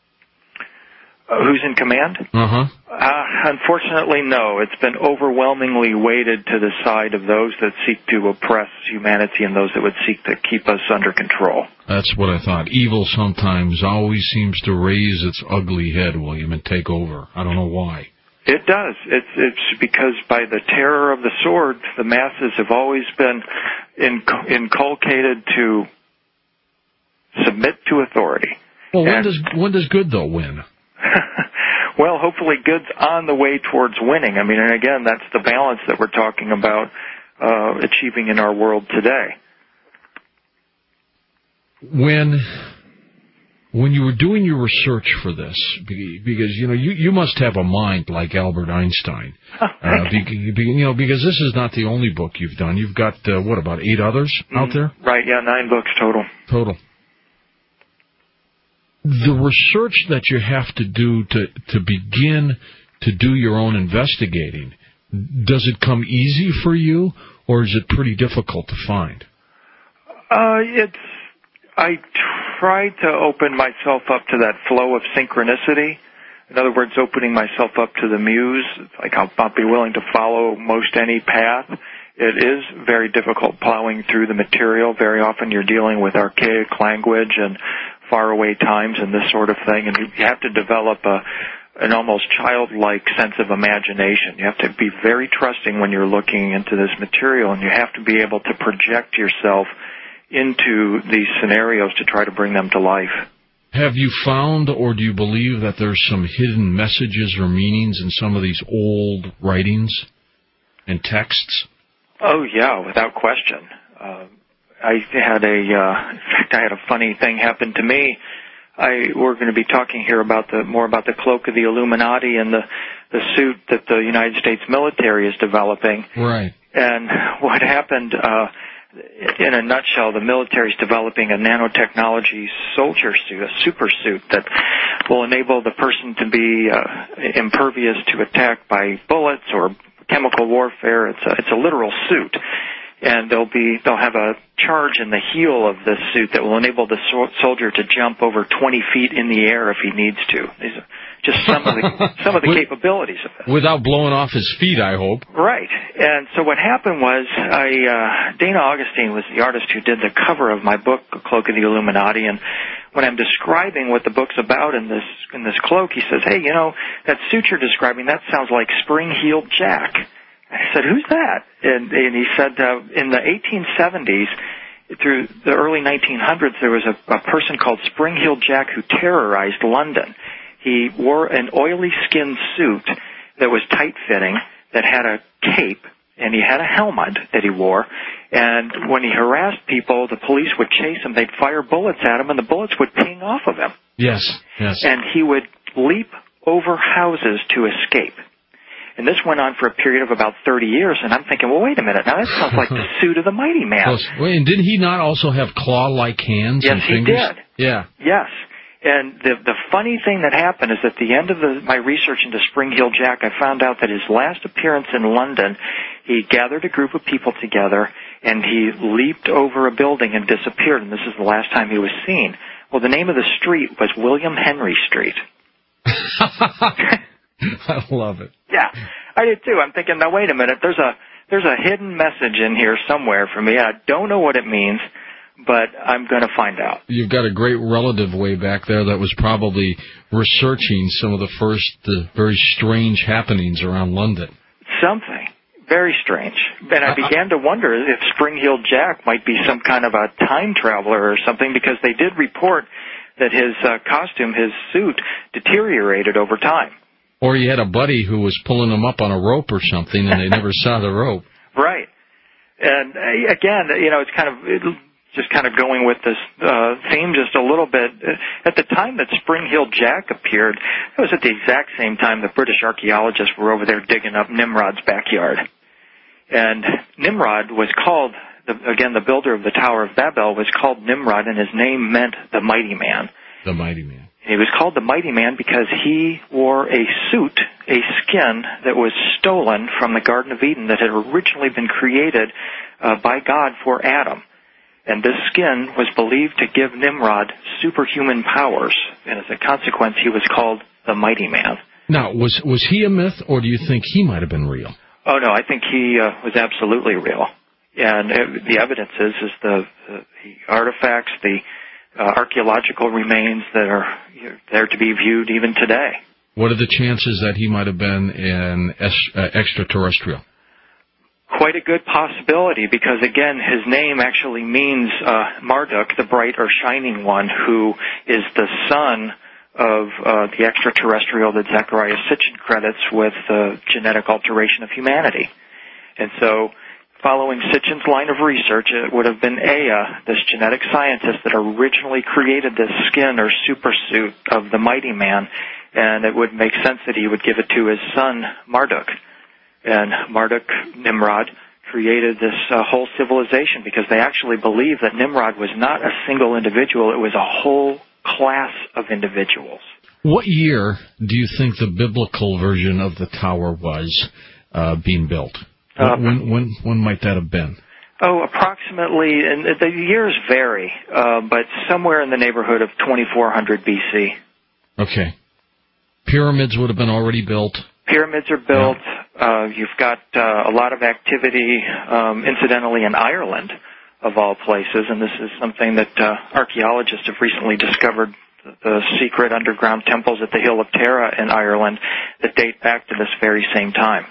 Uh, who's in command? Uh-huh. Uh, unfortunately, no. It's been overwhelmingly weighted to the side of those that seek to oppress humanity and those that would seek to keep us under control. That's what I thought. Evil sometimes always seems to raise its ugly head, William, and take over. I don't know why. It does. It's, it's because by the terror of the sword, the masses have always been inc- inculcated to submit to authority. Well, when and does when does good, though, win? Well, hopefully good's on the way towards winning. I mean, and again, that's the balance that we're talking about uh, achieving in our world today. When when you were doing your research for this, because, you know, you, you must have a mind like Albert Einstein, uh, be, be, you know, because this is not the only book you've done. You've got, uh, what, about eight others mm-hmm. out there? Right, yeah, nine books total. Total. The research that you have to do to, to begin to do your own investigating, does it come easy for you, or is it pretty difficult to find? Uh, it's, I try to open myself up to that flow of synchronicity. In other words, opening myself up to the muse. Like, I'll not be willing to follow most any path. It is very difficult plowing through the material. Very often you're dealing with archaic language and faraway times and this sort of thing, and you have to develop a an almost childlike sense of imagination. You have to be very trusting when you're looking into this material, and you have to be able to project yourself into these scenarios to try to bring them to life. Have you found, or do you believe that there's some hidden messages or meanings in some of these old writings and texts? Oh, yeah, without question. Uh, I had a, uh, in fact, I had a funny thing happen to me. I, we're going to be talking here about the, more about the cloak of the Illuminati and the, the suit that the United States military is developing. Right. And what happened, uh, in a nutshell, the military is developing a nanotechnology soldier suit, a super suit that will enable the person to be uh, impervious to attack by bullets or chemical warfare. It's a, it's a literal suit. And they'll be they'll have a charge in the heel of this suit that will enable the so- soldier to jump over twenty feet in the air if he needs to. These are just some of the some of the With, capabilities of this. Without blowing off his feet, I hope. Right. And so what happened was, I uh, Dana Augustine was the artist who did the cover of my book, A Cloak of the Illuminati, and when I'm describing what the book's about in this in this cloak, he says, "Hey, you know, that suit you're describing, that sounds like Spring-Heeled Jack." I said, "Who's that?" And, and he said, uh, in the eighteen seventies, through the early nineteen hundreds, there was a, a person called Spring-Heeled Jack who terrorized London. He wore an oily skin suit that was tight-fitting, that had a cape and he had a helmet that he wore. And when he harassed people, the police would chase him. They'd fire bullets at him, and the bullets would ping off of him. Yes, yes. And he would leap over houses to escape. And this went on for a period of about thirty years, and I'm thinking, well, wait a minute, now that sounds like the suit of the Mighty Man. Well, wait, and did he not also have claw-like hands yes, and fingers? Yes, he did. Yeah. Yes. And the the funny thing that happened is at the end of the, my research into Spring Heel Jack, I found out that his last appearance in London, he gathered a group of people together, and he leaped over a building and disappeared, and this is the last time he was seen. Well, the name of the street was William Henry Street. I love it. Yeah, I did too. I'm thinking, now wait a minute, there's a there's a hidden message in here somewhere for me. I don't know what it means, but I'm going to find out. You've got a great relative way back there that was probably researching some of the first uh, very strange happenings around London. Something. Very strange. And I began to wonder if Spring-Heeled Jack might be some kind of a time traveler or something, because they did report that his uh, costume, his suit, deteriorated over time. Or he had a buddy who was pulling him up on a rope or something, and they never saw the rope. Right. And, uh, again, you know, it's kind of... It, just kind of going with this uh, theme just a little bit. At the time that Spring-Heeled Jack appeared, it was at the exact same time the British archaeologists were over there digging up Nimrod's backyard. And Nimrod was called, the, again, the builder of the Tower of Babel was called Nimrod, and his name meant the Mighty Man. The Mighty Man. He was called the Mighty Man because he wore a suit, a skin that was stolen from the Garden of Eden that had originally been created uh, by God for Adam. And this skin was believed to give Nimrod superhuman powers, and as a consequence, he was called the Mighty Man. Now, was was he a myth, or do you think he might have been real? Oh, no, I think he uh, was absolutely real. And uh, the evidence is, is the, the, the artifacts, the uh, archaeological remains that are you know, there to be viewed even today. What are the chances that he might have been an es- uh, extraterrestrial? Quite a good possibility, because, again, his name actually means uh, Marduk, the bright or shining one, who is the son of uh, the extraterrestrial that Zecharia Sitchin credits with uh, genetic alteration of humanity. And so, following Sitchin's line of research, it would have been Ea, this genetic scientist that originally created this skin or supersuit of the Mighty Man, and it would make sense that he would give it to his son, Marduk. And Marduk, Nimrod, created this uh, whole civilization because they actually believed that Nimrod was not a single individual, it was a whole class of individuals. What year do you think the biblical version of the tower was uh, being built? Uh, when, when, when might that have been? Oh, approximately, and the years vary, uh, but somewhere in the neighborhood of twenty-four hundred B C. Okay. Pyramids would have been already built. Pyramids are built. Yeah. Uh, you've got uh, a lot of activity, um, incidentally, in Ireland, of all places, and this is something that uh, archaeologists have recently discovered, the, the secret underground temples at the Hill of Tara in Ireland that date back to this very same time.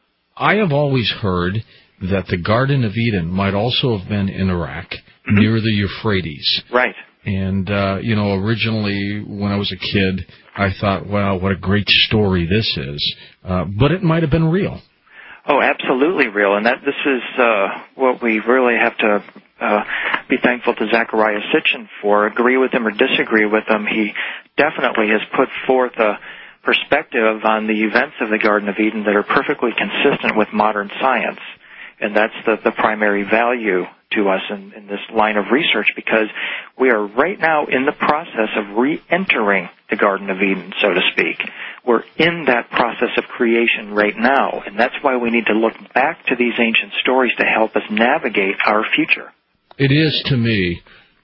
I have always heard that the Garden of Eden might also have been in Iraq, mm-hmm. near the Euphrates. Right. And, uh, you know, originally when I was a kid, I thought, wow, what a great story this is. Uh, but it might have been real. Oh, absolutely real. And that this is uh, what we really have to uh, be thankful to Zecharia Sitchin for. Agree with him or disagree with him, he definitely has put forth a perspective on the events of the Garden of Eden that are perfectly consistent with modern science. And that's the, the primary value to us in, in this line of research, because we are right now in the process of re-entering the Garden of Eden, so to speak. We're in that process of creation right now, and that's why we need to look back to these ancient stories to help us navigate our future. It is, to me,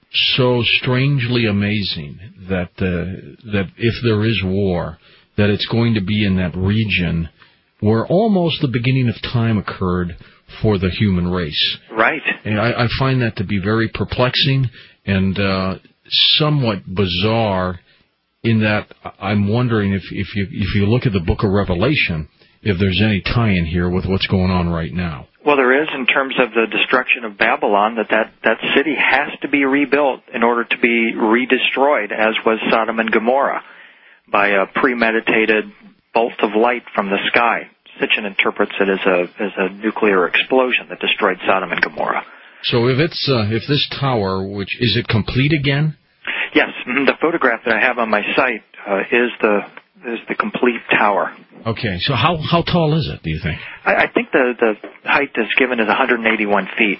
so strangely amazing that uh, that if there is war, that it's going to be in that region where almost the beginning of time occurred for the human race. Right. And I, I find that to be very perplexing and uh, somewhat bizarre, in that I'm wondering if, if you if you look at the book of Revelation, if there's any tie-in here with what's going on right now. Well, there is, in terms of the destruction of Babylon, that, that that city has to be rebuilt in order to be redestroyed, as was Sodom and Gomorrah, by a premeditated bolt of light from the sky. Sitchin interprets it as a as a nuclear explosion that destroyed Sodom and Gomorrah. So if it's uh, if this tower, which is it complete again? Yes, the photograph that I have on my site uh, is the is the complete tower. Okay, so how how tall is it, do you think? I, I think the the height that's given is one hundred eighty-one feet.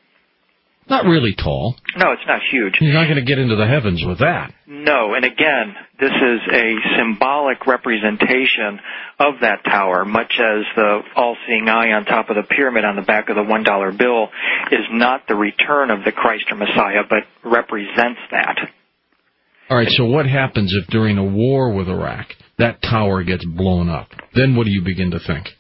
Not really tall. No, it's not huge. You're not going to get into the heavens with that. No, and again, this is a symbolic representation of that tower, much as the all-seeing eye on top of the pyramid on the back of the one dollar bill is not the return of the Christ or Messiah, but represents that. All right, so what happens if during a war with Iraq, that tower gets blown up? Then what do you begin to think?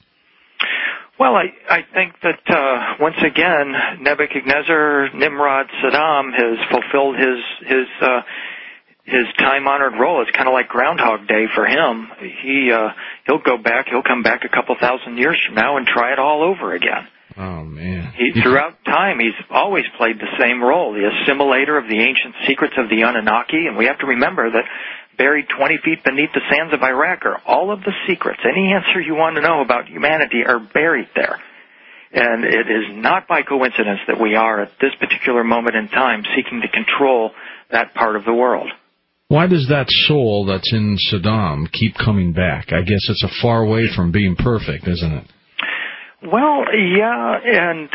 Well, I, I think that, uh, once again, Nebuchadnezzar, Nimrod, Saddam has fulfilled his, his, uh, his time-honored role. It's kind of like Groundhog Day for him. He, uh, he'll go back, he'll come back a couple thousand years from now and try it all over again. Oh, man. He, throughout time, he's always played the same role, the assimilator of the ancient secrets of the Anunnaki, and we have to remember that buried twenty feet beneath the sands of Iraq are all of the secrets. Any answer you want to know about humanity are buried there. And it is not by coincidence that we are, at this particular moment in time, seeking to control that part of the world. Why does that soul that's in Saddam keep coming back? I guess it's a far way from being perfect, isn't it? Well, yeah, and,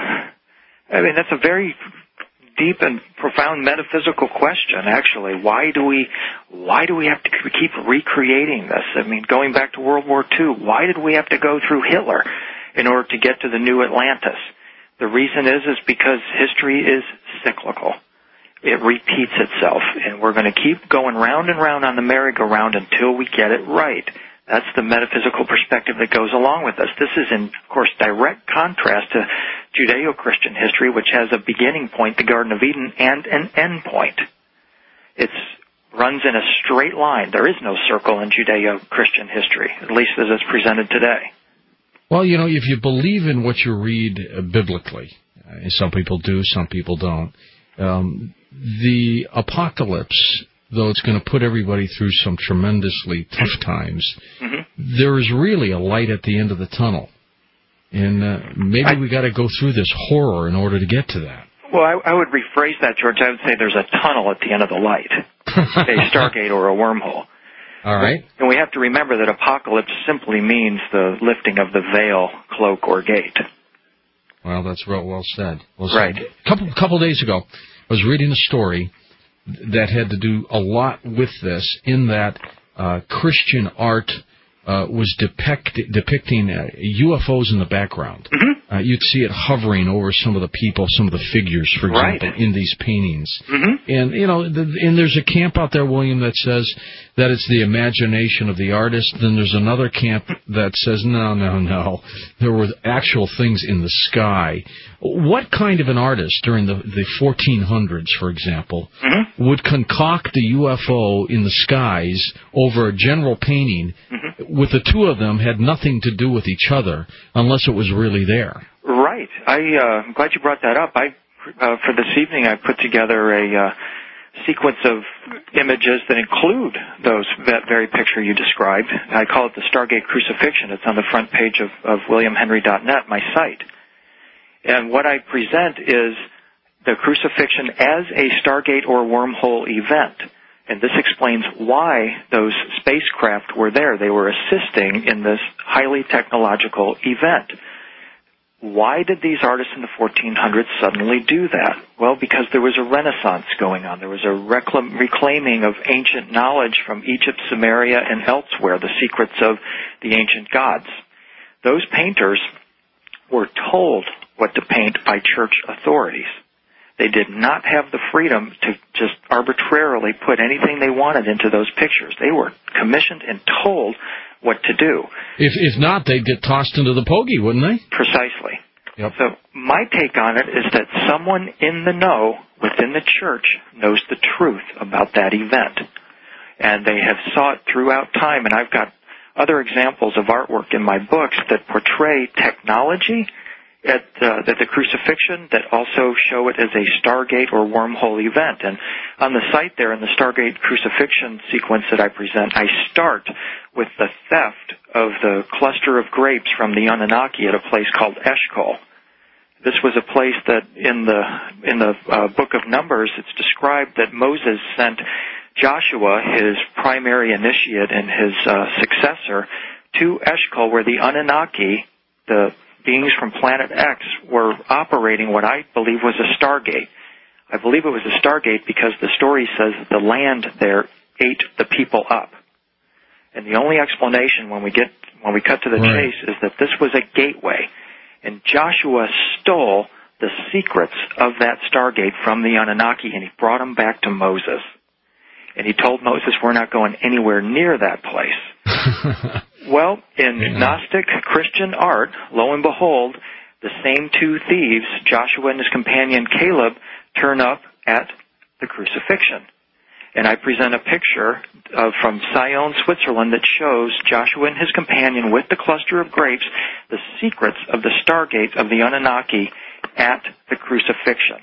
uh, I mean, that's a very deep and profound metaphysical question, actually. Why do we, why do we have to keep recreating this? I mean, going back to World War Two, why did we have to go through Hitler in order to get to the new Atlantis? The reason is, is because history is cyclical. It repeats itself, and we're going to keep going round and round on the merry-go-round until we get it right. That's the metaphysical perspective that goes along with this. This is, in, of course, direct contrast to Judeo-Christian history, which has a beginning point, the Garden of Eden, and an end point. It runs in a straight line. There is no circle in Judeo-Christian history, at least as it's presented today. Well, you know, if you believe in what you read uh, biblically, uh, some people do, some people don't, um, the apocalypse, though it's going to put everybody through some tremendously tough times, mm-hmm. there is really a light at the end of the tunnel. And uh, maybe I, we got to go through this horror in order to get to that. Well, I, I would rephrase that, George. I would say there's a tunnel at the end of the light, a stargate or a wormhole. All right. And we have to remember that apocalypse simply means the lifting of the veil, cloak, or gate. Well, that's real well said. Well right. said. A couple, couple days ago, I was reading a story that had to do a lot with this, in that uh, Christian art uh, was depict, depicting uh, U F Os in the background. Mm-hmm. Uh, you'd see it hovering over some of the people, some of the figures, for example, right. in these paintings. Mm-hmm. And, you know, the, and there's a camp out there, William, that says that it's the imagination of the artist. Then there's another camp that says, no, no, no, there were actual things in the sky. What kind of an artist during the, the fourteen hundreds, for example, mm-hmm. would concoct a U F O in the skies over a general painting mm-hmm. with the two of them had nothing to do with each other unless it was really there? Right. I, uh, I'm glad you brought that up. I, uh, for this evening, I put together a uh, sequence of images that include those that very picture you described. I call it the Stargate Crucifixion. It's on the front page of, of william henry dot net, my site. And what I present is the crucifixion as a Stargate or wormhole event. And this explains why those spacecraft were there. They were assisting in this highly technological event. Why did these artists in the fourteen hundreds suddenly do that? Well, because there was a renaissance going on. There was a reclaim, reclaiming of ancient knowledge from Egypt, Samaria, and elsewhere, the secrets of the ancient gods. Those painters were told what to paint by church authorities. They did not have the freedom to just arbitrarily put anything they wanted into those pictures. They were commissioned and told what to do. If if not, they'd get tossed into the pogey, wouldn't they? Precisely. Yep. So my take on it is that someone in the know within the church knows the truth about that event. And they have sought throughout time, and I've got other examples of artwork in my books that portray technology at uh, the, the crucifixion that also show it as a Stargate or wormhole event. And on the site there, in the Stargate crucifixion sequence that I present, I start with the theft of the cluster of grapes from the Anunnaki at a place called Eshcol. This was a place that in the in the uh, book of Numbers, it's described that Moses sent Joshua, his primary initiate and his uh, successor, to Eshcol, where the Anunnaki, the beings from Planet X, were operating what I believe was a stargate. I believe it was a stargate because the story says that the land there ate the people up. And the only explanation when we get when we cut to the right. chase is that this was a gateway. And Joshua stole the secrets of that stargate from the Anunnaki, and he brought them back to Moses. And he told Moses, we're not going anywhere near that place. Well, in yeah. Gnostic Christian art, lo and behold, the same two thieves, Joshua and his companion Caleb, turn up at the crucifixion. And I present a picture uh, from Sion, Switzerland, that shows Joshua and his companion with the cluster of grapes, the secrets of the stargate of the Anunnaki at the crucifixion.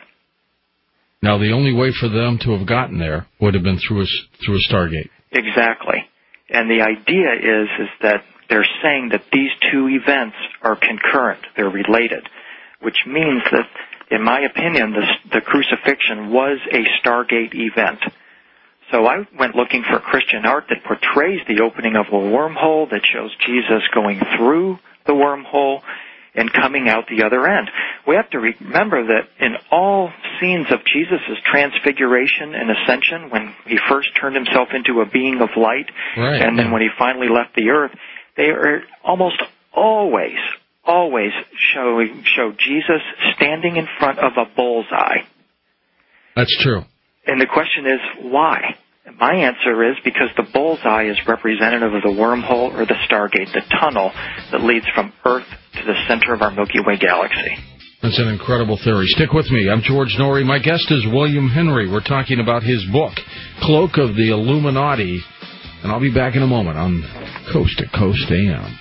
Now, the only way for them to have gotten there would have been through a, through a stargate. Exactly. And the idea is, is that they're saying that these two events are concurrent. They're related, which means that, in my opinion, the, the crucifixion was a stargate event. So I went looking for Christian art that portrays the opening of a wormhole, that shows Jesus going through the wormhole and coming out the other end. We have to remember that in all scenes of Jesus' transfiguration and ascension, when he first turned himself into a being of light, right. and then when he finally left the earth, they are almost always, always show, show Jesus standing in front of a bullseye. That's true. And the question is, why? And my answer is because the bullseye is representative of the wormhole or the stargate, the tunnel that leads from Earth to the center of our Milky Way galaxy. That's an incredible theory. Stick with me. I'm George Noory. My guest is William Henry. We're talking about his book, Cloak of the Illuminati. And I'll be back in a moment on Coast to Coast A M.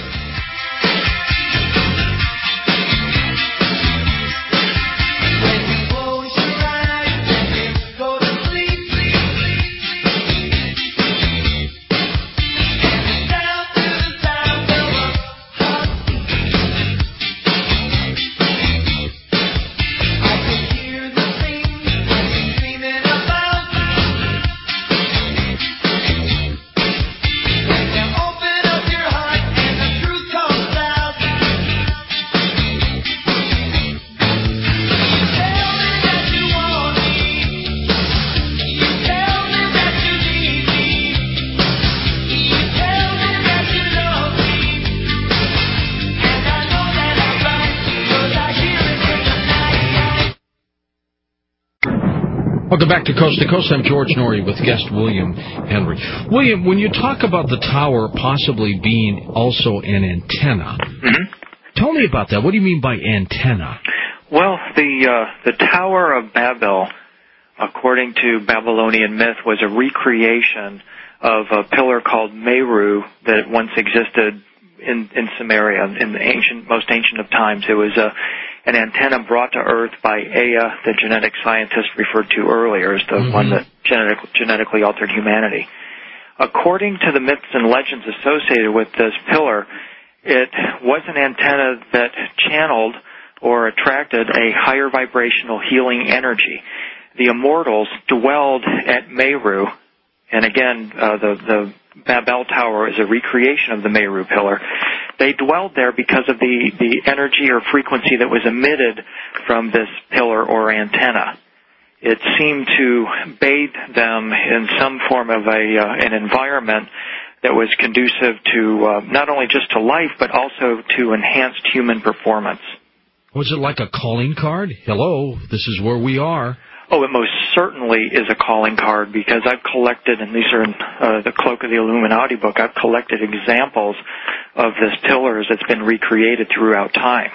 Welcome back to Coast to Coast. I'm George Noory with guest William Henry. William, when you talk about the tower possibly being also an antenna, mm-hmm. tell me about that. What do you mean by antenna? Well, the uh, the Tower of Babel, according to Babylonian myth, was a recreation of a pillar called Meru that once existed in, in Samaria, in the ancient, most ancient of times. It was a an antenna brought to Earth by Ea, the genetic scientist referred to earlier as the mm-hmm. one that genetic, genetically altered humanity. According to the myths and legends associated with this pillar, it was an antenna that channeled or attracted a higher vibrational healing energy. The immortals dwelled at Meru, and again, uh, the, the Babel Tower is a recreation of the Meru pillar. They dwelled there because of the, the energy or frequency that was emitted from this pillar or antenna. It seemed to bathe them in some form of a uh, an environment that was conducive to uh, not only just to life, but also to enhanced human performance. Was it like a calling card? Hello, this is where we are. Oh, it most certainly is a calling card, because I've collected, and these are in uh, the Cloak of the Illuminati book, I've collected examples of this pillar as it's been recreated throughout time.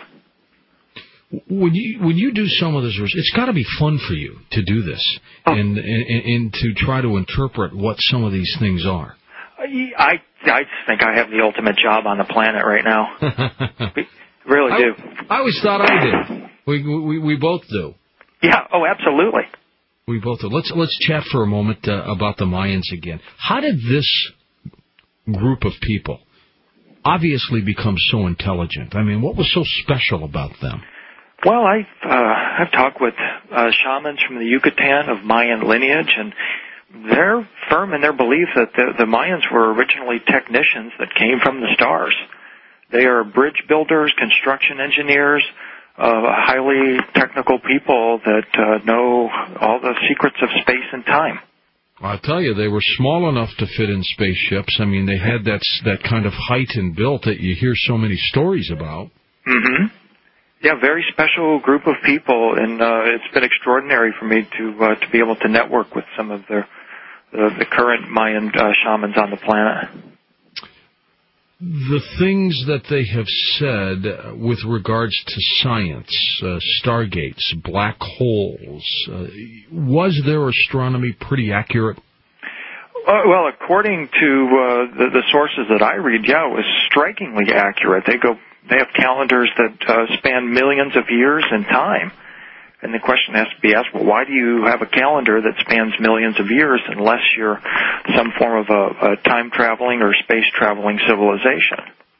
When you when you do some of this, it's got to be fun for you to do this oh. and, and and to try to interpret what some of these things are. I I think I have the ultimate job on the planet right now. Really do. I, I always thought I did. We we we both do. Yeah. Oh, absolutely. We both do. Let's let's chat for a moment uh, about the Mayans again. How did this group of people obviously become so intelligent. I mean, what was so special about them? Well, I've, uh, I've talked with uh, shamans from the Yucatan of Mayan lineage, and they're firm in their belief that the, the Mayans were originally technicians that came from the stars. They are bridge builders, construction engineers, uh, highly technical people that uh, know all the secrets of space and time. I'll tell you, they were small enough to fit in spaceships. I mean, they had that that kind of height and build that you hear so many stories about. Mm-hmm. Yeah, very special group of people, and uh, it's been extraordinary for me to uh, to be able to network with some of the the, the current Mayan uh, shamans on the planet. The things that they have said with regards to science, uh, stargates, black holes, uh, was their astronomy pretty accurate? Uh, well, according to uh, the, the sources that I read, yeah, it was strikingly accurate. They go, they have calendars that uh, span millions of years in time. And the question has to be asked, well, why do you have a calendar that spans millions of years unless you're some form of a, a time-traveling or space-traveling civilization?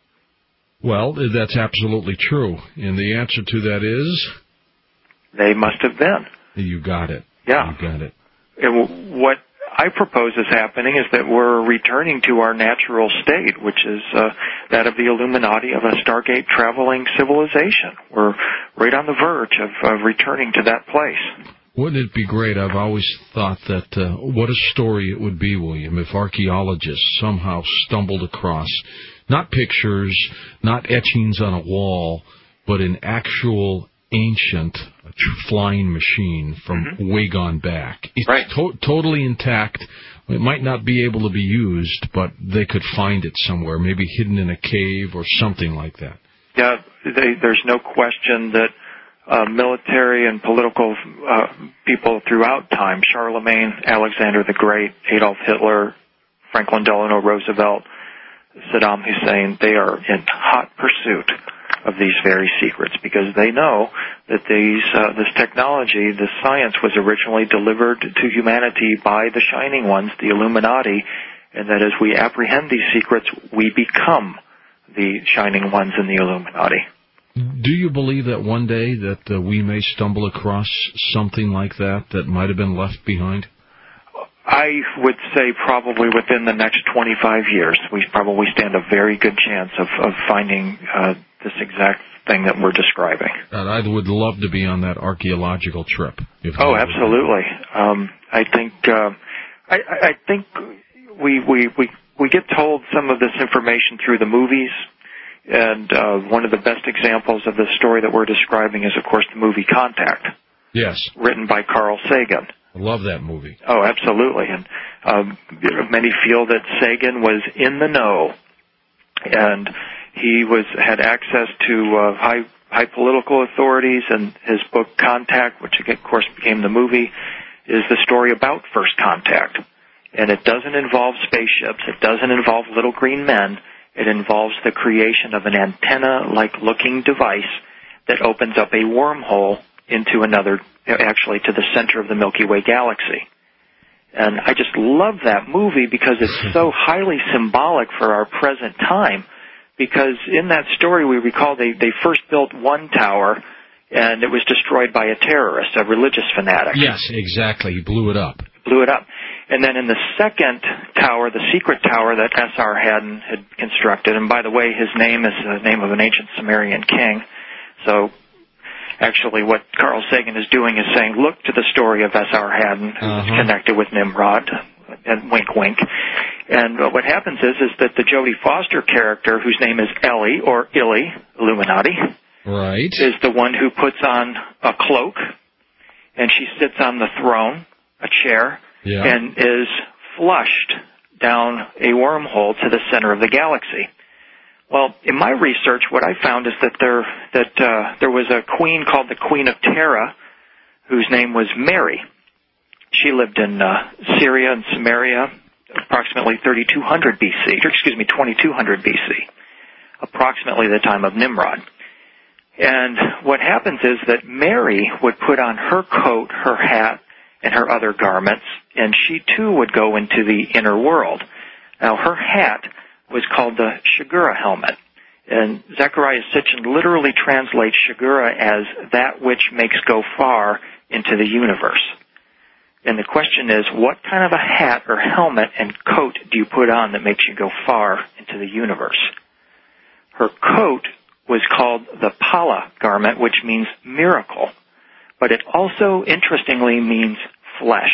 Well, that's absolutely true. And the answer to that is? They must have been. You got it. Yeah. You got it. And what I propose is happening is that we're returning to our natural state, which is uh, that of the Illuminati, of a Stargate traveling civilization. We're right on the verge of, of returning to that place. Wouldn't it be great? I've always thought that uh, what a story it would be, William, if archaeologists somehow stumbled across not pictures, not etchings on a wall, but an actual ancient flying machine from mm-hmm. way gone back. It's right. to- totally intact. It might not be able to be used, but they could find it somewhere, maybe hidden in a cave or something like that. Yeah, they, there's no question that uh, military and political uh, people throughout time, Charlemagne, Alexander the Great, Adolf Hitler, Franklin Delano Roosevelt, Saddam Hussein, they are in hot pursuit of these very secrets, because they know that these uh, this technology, this science, was originally delivered to humanity by the Shining Ones, the Illuminati, and that as we apprehend these secrets, we become the Shining Ones in the Illuminati. Do you believe that one day that uh, we may stumble across something like that that might have been left behind? I would say probably within the next twenty-five years, we probably stand a very good chance of, of finding uh, this exact thing that we're describing. And I would love to be on that archaeological trip. If oh, absolutely. Um, I think uh, I, I think we, we we we get told some of this information through the movies, and uh, one of the best examples of the story that we're describing is, of course, the movie Contact. Yes. Written by Carl Sagan. I love that movie. Oh, absolutely. And um, many feel that Sagan was in the know, and he was had access to uh, high high political authorities. And his book Contact, which of course became the movie, is the story about first contact. And it doesn't involve spaceships. It doesn't involve little green men. It involves the creation of an antenna-like looking device that opens up a wormhole into another, actually to the center of the Milky Way galaxy. And I just love that movie because it's so highly symbolic for our present time, because in that story we recall they, they first built one tower and it was destroyed by a terrorist, a religious fanatic. Yes, exactly. He blew it up. Blew it up. And then in the second tower, the secret tower that S R Haddon had constructed, and by the way, his name is the name of an ancient Sumerian king, so actually, what Carl Sagan is doing is saying, look to the story of S R Haddon, who's uh-huh. connected with Nimrod, and wink, wink. And uh, what happens is, is that the Jodie Foster character, whose name is Ellie, or Illy, Illuminati, right, is the one who puts on a cloak, and she sits on the throne, a chair, yeah. and is flushed down a wormhole to the center of the galaxy. Well, in my research, what I found is that there that uh, there was a queen called the Queen of Terra, whose name was Mary. She lived in uh, Syria and Samaria, approximately thirty-two hundred B C, or excuse me, twenty-two hundred B C, approximately the time of Nimrod. And what happens is that Mary would put on her coat, her hat, and her other garments, and she too would go into the inner world. Now, her hat was called the Shigura helmet. And Zecharia Sitchin literally translates Shigura as that which makes go far into the universe. And the question is, what kind of a hat or helmet and coat do you put on that makes you go far into the universe? Her coat was called the Pala garment, which means miracle. But it also, interestingly, means flesh.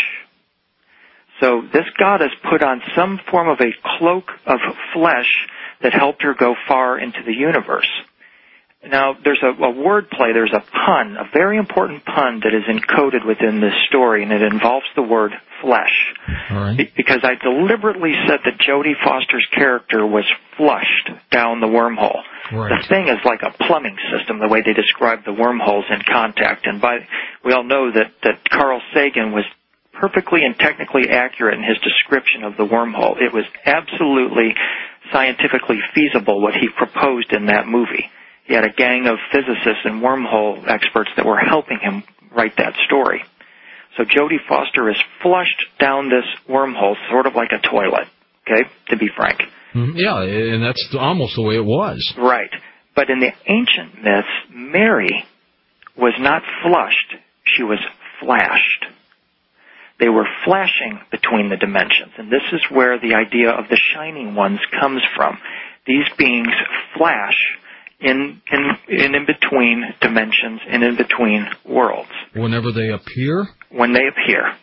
So this goddess put on some form of a cloak of flesh that helped her go far into the universe. Now, there's a, a word play, there's a pun, a very important pun that is encoded within this story, and it involves the word flesh. All right. Be- because I deliberately said that Jodie Foster's character was flushed down the wormhole. Right. The thing is like a plumbing system, the way they describe the wormholes in Contact. And by we all know that, that Carl Sagan was perfectly and technically accurate in his description of the wormhole. It was absolutely scientifically feasible what he proposed in that movie. He had a gang of physicists and wormhole experts that were helping him write that story. So Jodie Foster is flushed down this wormhole, sort of like a toilet, okay, to be frank. Mm, yeah, and that's almost the way it was. Right. But in the ancient myths, Mary was not flushed. She was flashed. They were flashing between the dimensions, and this is where the idea of the shining ones comes from. These beings flash in in in, in between dimensions and in between worlds. Whenever they appear? When they appear,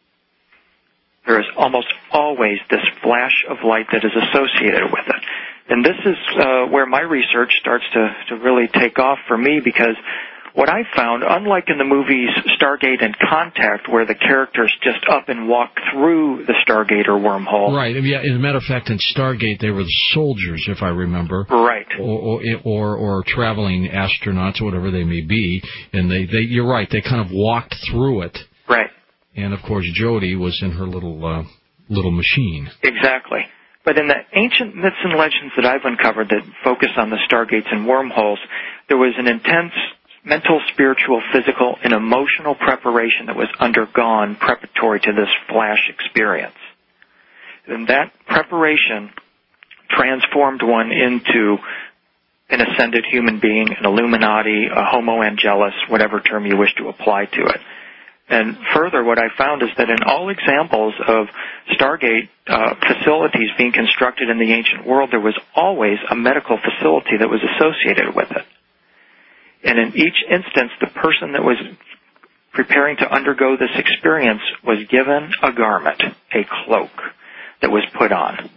there is almost always this flash of light that is associated with it. And this is uh, where my research starts to, to really take off for me, because what I found, unlike in the movies Stargate and Contact, where the characters just up and walk through the Stargate or wormhole. Right. Yeah, as a matter of fact, in Stargate, they were the soldiers, if I remember. Right. Or or, or, or traveling astronauts, or whatever they may be. And they, they, you're right, they kind of walked through it. Right. And, of course, Jodie was in her little uh, little machine. Exactly. But in the ancient myths and legends that I've uncovered that focus on the Stargates and wormholes, there was an intense mental, spiritual, physical, and emotional preparation that was undergone preparatory to this flash experience. And that preparation transformed one into an ascended human being, an Illuminati, a Homo Angelus, whatever term you wish to apply to it. And further, what I found is that in all examples of Stargate uh, facilities being constructed in the ancient world, there was always a medical facility that was associated with it. And in each instance, the person that was preparing to undergo this experience was given a garment, a cloak, that was put on.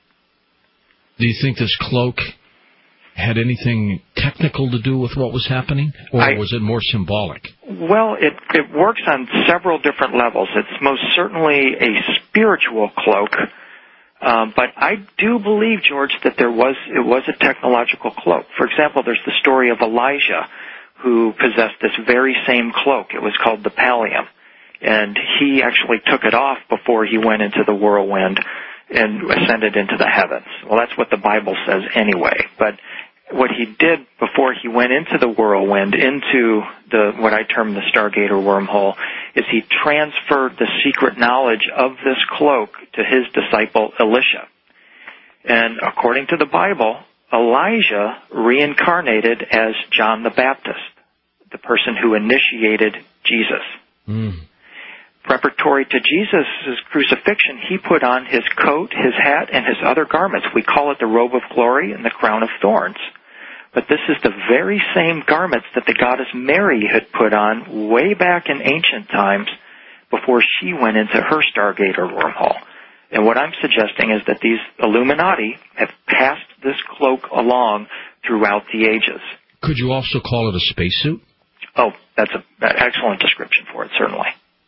Do you think this cloak had anything technical to do with what was happening, or I, was it more symbolic? Well, it, it works on several different levels. It's most certainly a spiritual cloak, um, but I do believe, George, that there was it was a technological cloak. For example, there's the story of Elijah, who possessed this very same cloak. It was called the pallium, and he actually took it off before he went into the whirlwind and ascended into the heavens. Well, that's what the Bible says anyway. But what he did before he went into the whirlwind, into the what I term the Stargate or wormhole, is he transferred the secret knowledge of this cloak to his disciple Elisha. And according to the Bible, Elijah reincarnated as John the Baptist, the person who initiated Jesus. Mm. Preparatory to Jesus' crucifixion, he put on his coat, his hat, and his other garments. We call it the robe of glory and the crown of thorns. But this is the very same garments that the goddess Mary had put on way back in ancient times before she went into her Stargate or wormhole. And what I'm suggesting is that these Illuminati have passed this cloak along throughout the ages. Could you also call it a spacesuit? Oh, that's a, an excellent description for it, certainly.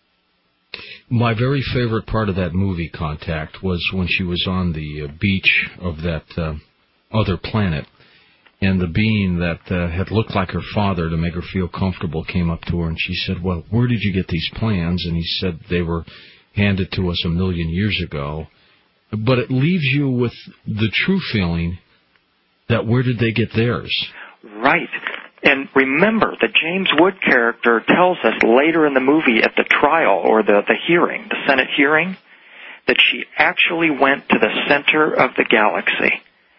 My very favorite part of that movie, Contact, was when she was on the uh, beach of that uh, other planet, and the being that uh, had looked like her father to make her feel comfortable came up to her, and she said, well, where did you get these plans? And he said they were handed to us a million years ago. But it leaves you with the true feeling that where did they get theirs? Right. And remember, the James Wood character tells us later in the movie at the trial or the, the hearing, the Senate hearing, that she actually went to the center of the galaxy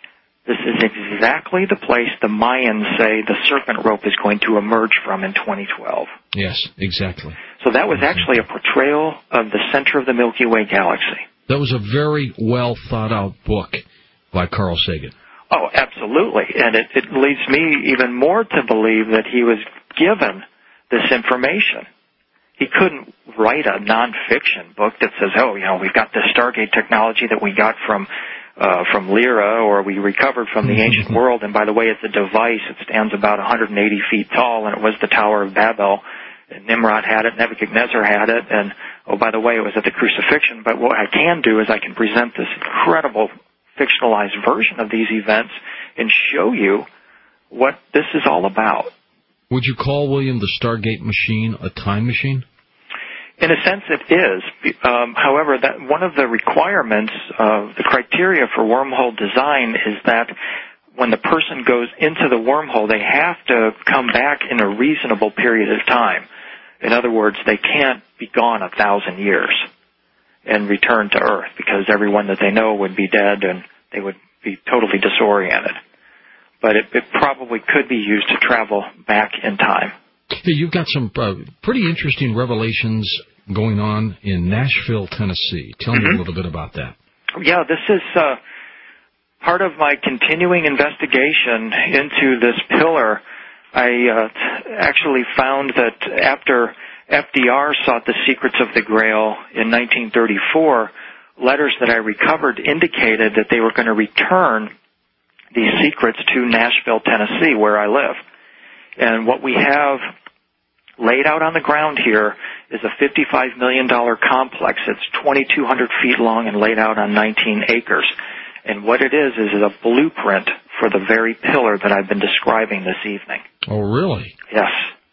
This is exactly the place the Mayans say the serpent rope is going to emerge from in twenty twelve. Yes, exactly. So that was actually a portrayal of the center of the Milky Way galaxy. That was a very well thought out book by Carl Sagan. Oh, absolutely. And it, it leads me even more to believe that he was given this information. He couldn't write a nonfiction book that says, oh, you know, we've got this Stargate technology that we got from uh, from Lyra, or we recovered from the ancient world, and by the way, it's a device. It stands about one hundred eighty feet tall, and it was the Tower of Babel. And Nimrod had it, Nebuchadnezzar had it, and, oh, by the way, it was at the crucifixion. But what I can do is I can present this incredible fictionalized version of these events and show you what this is all about. Would you call, William, the Stargate machine a time machine? In a sense, it is. Um, however, that one of the requirements, uh, the criteria for wormhole design is that when the person goes into the wormhole, they have to come back in a reasonable period of time. In other words, they can't be gone a thousand years and return to Earth, because everyone that they know would be dead and they would be totally disoriented. But it, it probably could be used to travel back in time. Hey, you've got some uh, pretty interesting revelations going on in Nashville, Tennessee. Tell mm-hmm. me a little bit about that. Yeah, this is uh, part of my continuing investigation into this pillar. I uh, actually found that after F D R sought the secrets of the Grail in nineteen thirty-four, letters that I recovered indicated that they were going to return these secrets to Nashville, Tennessee, where I live. And what we have laid out on the ground here is a fifty-five million dollars complex. It's twenty-two hundred feet long and laid out on nineteen acres. And what it is is a blueprint for the very pillar that I've been describing this evening. Oh, really? Yes.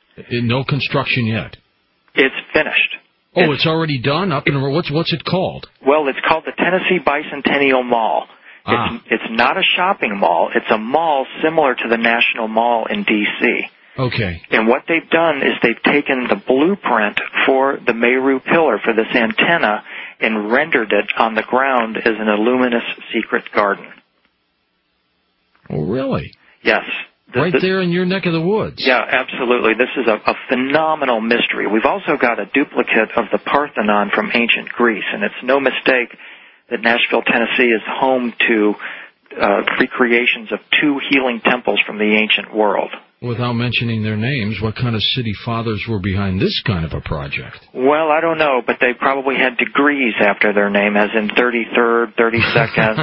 No construction yet? It's finished. Oh, it's, it's already done? Up in what's what's it called? Well, it's called the Tennessee Bicentennial Mall. Ah. It's, it's not a shopping mall. It's a mall similar to the National Mall in D C Okay. And what they've done is they've taken the blueprint for the Meru pillar, for this antenna, and rendered it on the ground as an illuminous secret garden. Oh, really? Yes. The, right the, there in your neck of the woods. Yeah, absolutely. This is a, a phenomenal mystery. We've also got a duplicate of the Parthenon from ancient Greece, and it's no mistake that Nashville, Tennessee is home to uh, recreations of two healing temples from the ancient world. Without mentioning their names, what kind of city fathers were behind this kind of a project? Well, I don't know, but they probably had degrees after their name, as in thirty-third, thirty-second.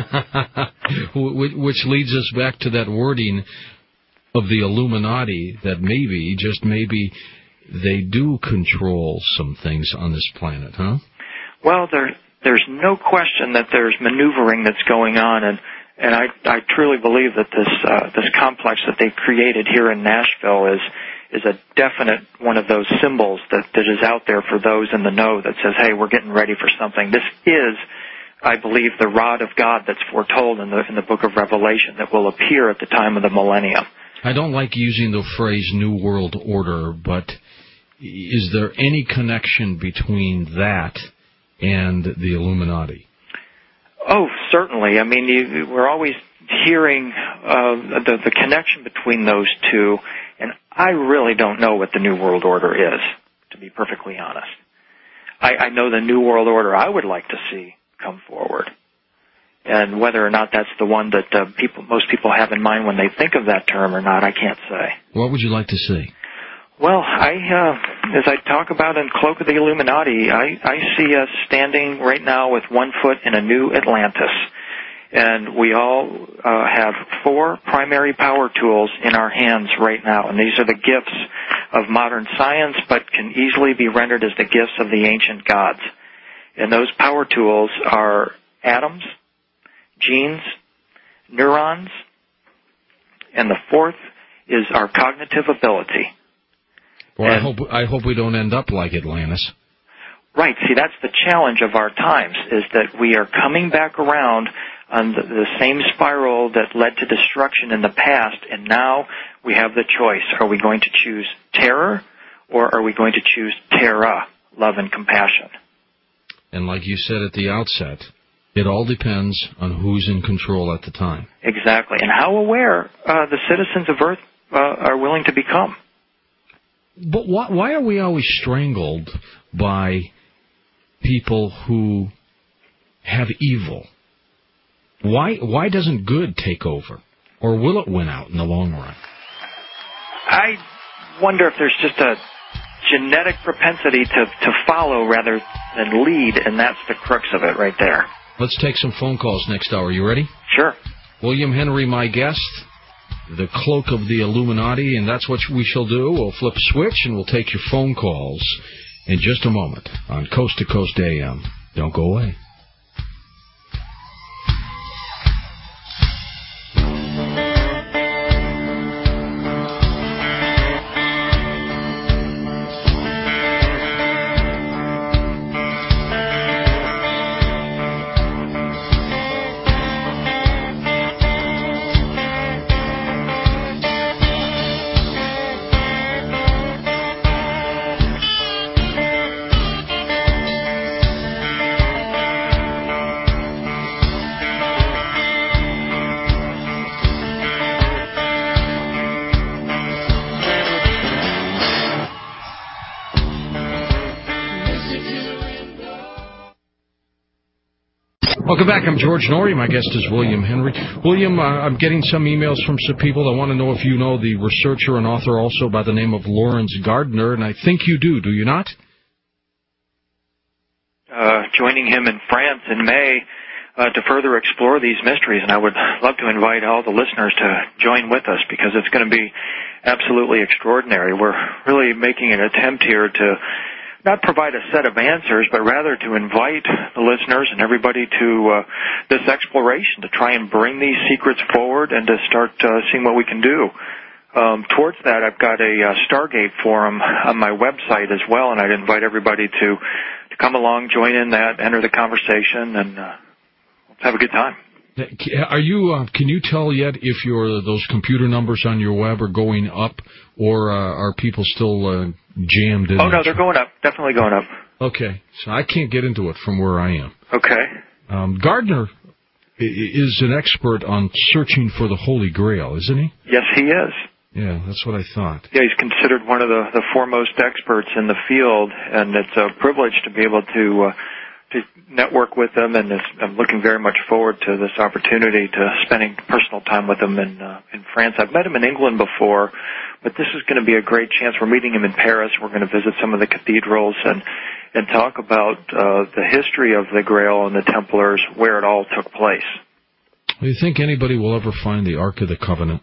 Which leads us back to that wording of the Illuminati, that maybe, just maybe, they do control some things on this planet, huh? Well, there, there's no question that there's maneuvering that's going on, and And I, I truly believe that this uh, this complex that they've created here in Nashville is is a definite one of those symbols that, that is out there for those in the know that says, hey, we're getting ready for something. This is, I believe, the rod of God that's foretold in the in the book of Revelation that will appear at the time of the millennium. I don't like using the phrase New World Order, but is there any connection between that and the Illuminati? Oh, certainly. I mean, you, we're always hearing uh, the, the connection between those two, and I really don't know what the New World Order is, to be perfectly honest. I, I know the New World Order I would like to see come forward, and whether or not that's the one that uh, people, most people have in mind when they think of that term or not, I can't say. What would you like to see? Well, I, uh, as I talk about in Cloak of the Illuminati, I, I see us standing right now with one foot in a new Atlantis. And we all uh, have four primary power tools in our hands right now. And these are the gifts of modern science, but can easily be rendered as the gifts of the ancient gods. And those power tools are atoms, genes, neurons, and the fourth is our cognitive ability. Well, I hope I hope we don't end up like Atlantis. Right. See, that's the challenge of our times, is that we are coming back around on the, the same spiral that led to destruction in the past, and now we have the choice. Are we going to choose terror, or are we going to choose terra, love and compassion? And like you said at the outset, It all depends on who's in control at the time. Exactly, and how aware uh, the citizens of Earth uh, are willing to become. But why, why are we always strangled by people who have evil? Why why doesn't good take over? Or will it win out in the long run? I wonder if there's just a genetic propensity to, to follow rather than lead, and that's the crux of it right there. Let's take some phone calls next hour. You ready? Sure. William Henry, my guest, the cloak of the Illuminati, and that's what we shall do. We'll flip a switch, and we'll take your phone calls in just a moment on Coast to Coast A M. Don't go away. Welcome back. I'm George Norrie. My guest is William Henry. William, uh, I'm getting some emails from some people. I want to know if you know the researcher and author also by the name of Lawrence Gardner, and I think you do. Do you not? Uh, joining him in France in May uh, to further explore these mysteries, and I would love to invite all the listeners to join with us because it's going to be absolutely extraordinary. We're really making an attempt here to not provide a set of answers, but rather to invite the listeners and everybody to uh, this exploration, to try and bring these secrets forward and to start uh, seeing what we can do. Um, towards that, I've got a uh, Stargate forum on my website as well, and I'd invite everybody to, to come along, join in that, enter the conversation, and uh, let's have a good time. Are you? Uh, can you tell yet if your those computer numbers on your web are going up, or uh, are people still uh, jammed in? Oh no, they're going up. Definitely going up. Okay, so I can't get into it from where I am. Okay. Um, Gardner is an expert on searching for the Holy Grail, isn't he? Yes, he is. Yeah, that's what I thought. Yeah, he's considered one of the, the foremost experts in the field, and it's a privilege to be able to. Uh, to network with them, and this, I'm looking very much forward to this opportunity to spending personal time with him in uh, in France. I've met him in England before, but this is going to be a great chance. We're meeting him in Paris. We're going to visit some of the cathedrals and and talk about uh, the history of the Grail and the Templars, where it all took place. Do you think anybody will ever find the Ark of the Covenant?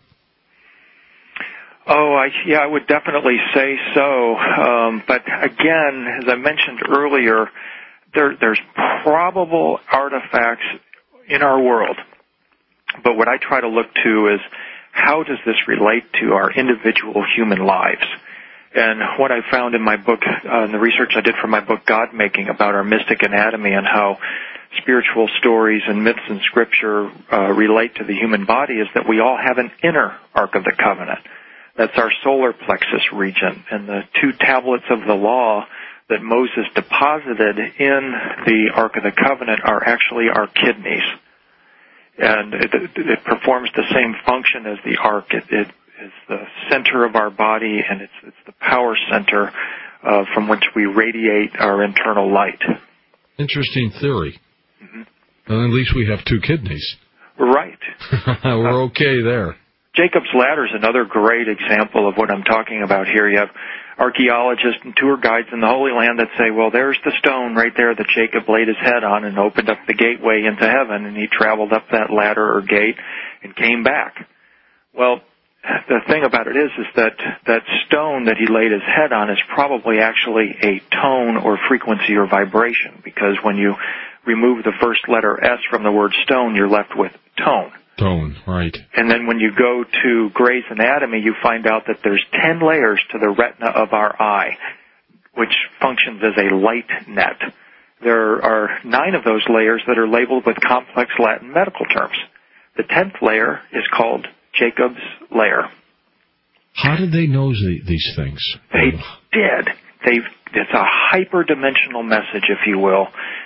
Oh, I, yeah, I would definitely say so. Um, but again, as I mentioned earlier, There, there's probable artifacts in our world, but what I try to look to is how does this relate to our individual human lives? And what I found in my book, uh, in the research I did for my book, God Making, about our mystic anatomy and how spiritual stories and myths and scripture uh, relate to the human body, is that we all have an inner Ark of the Covenant. That's our solar plexus region, and the two tablets of the law that Moses deposited in the Ark of the Covenant are actually our kidneys. And it, it, it performs the same function as the Ark. It, it is the center of our body, and it's, it's the power center uh, from which we radiate our internal light. Interesting theory. Mm-hmm. Well, at least we have two kidneys. Right. We're okay there. Jacob's Ladder is another great example of what I'm talking about here. You have archaeologists and tour guides in the Holy Land that say, well, there's the stone right there that Jacob laid his head on and opened up the gateway into heaven, and he traveled up that ladder or gate and came back. Well, the thing about it is, is that that stone that he laid his head on is probably actually a tone or frequency or vibration, because when you remove the first letter S from the word stone, you're left with tone. Tone, right. And then when you go to Gray's Anatomy, you find out that there's ten layers to the retina of our eye, which functions as a light net. There are nine of those layers that are labeled with complex Latin medical terms. The tenth layer is called Jacob's layer. How did they know the, these things? They did. They, it's a hyperdimensional message, if you will,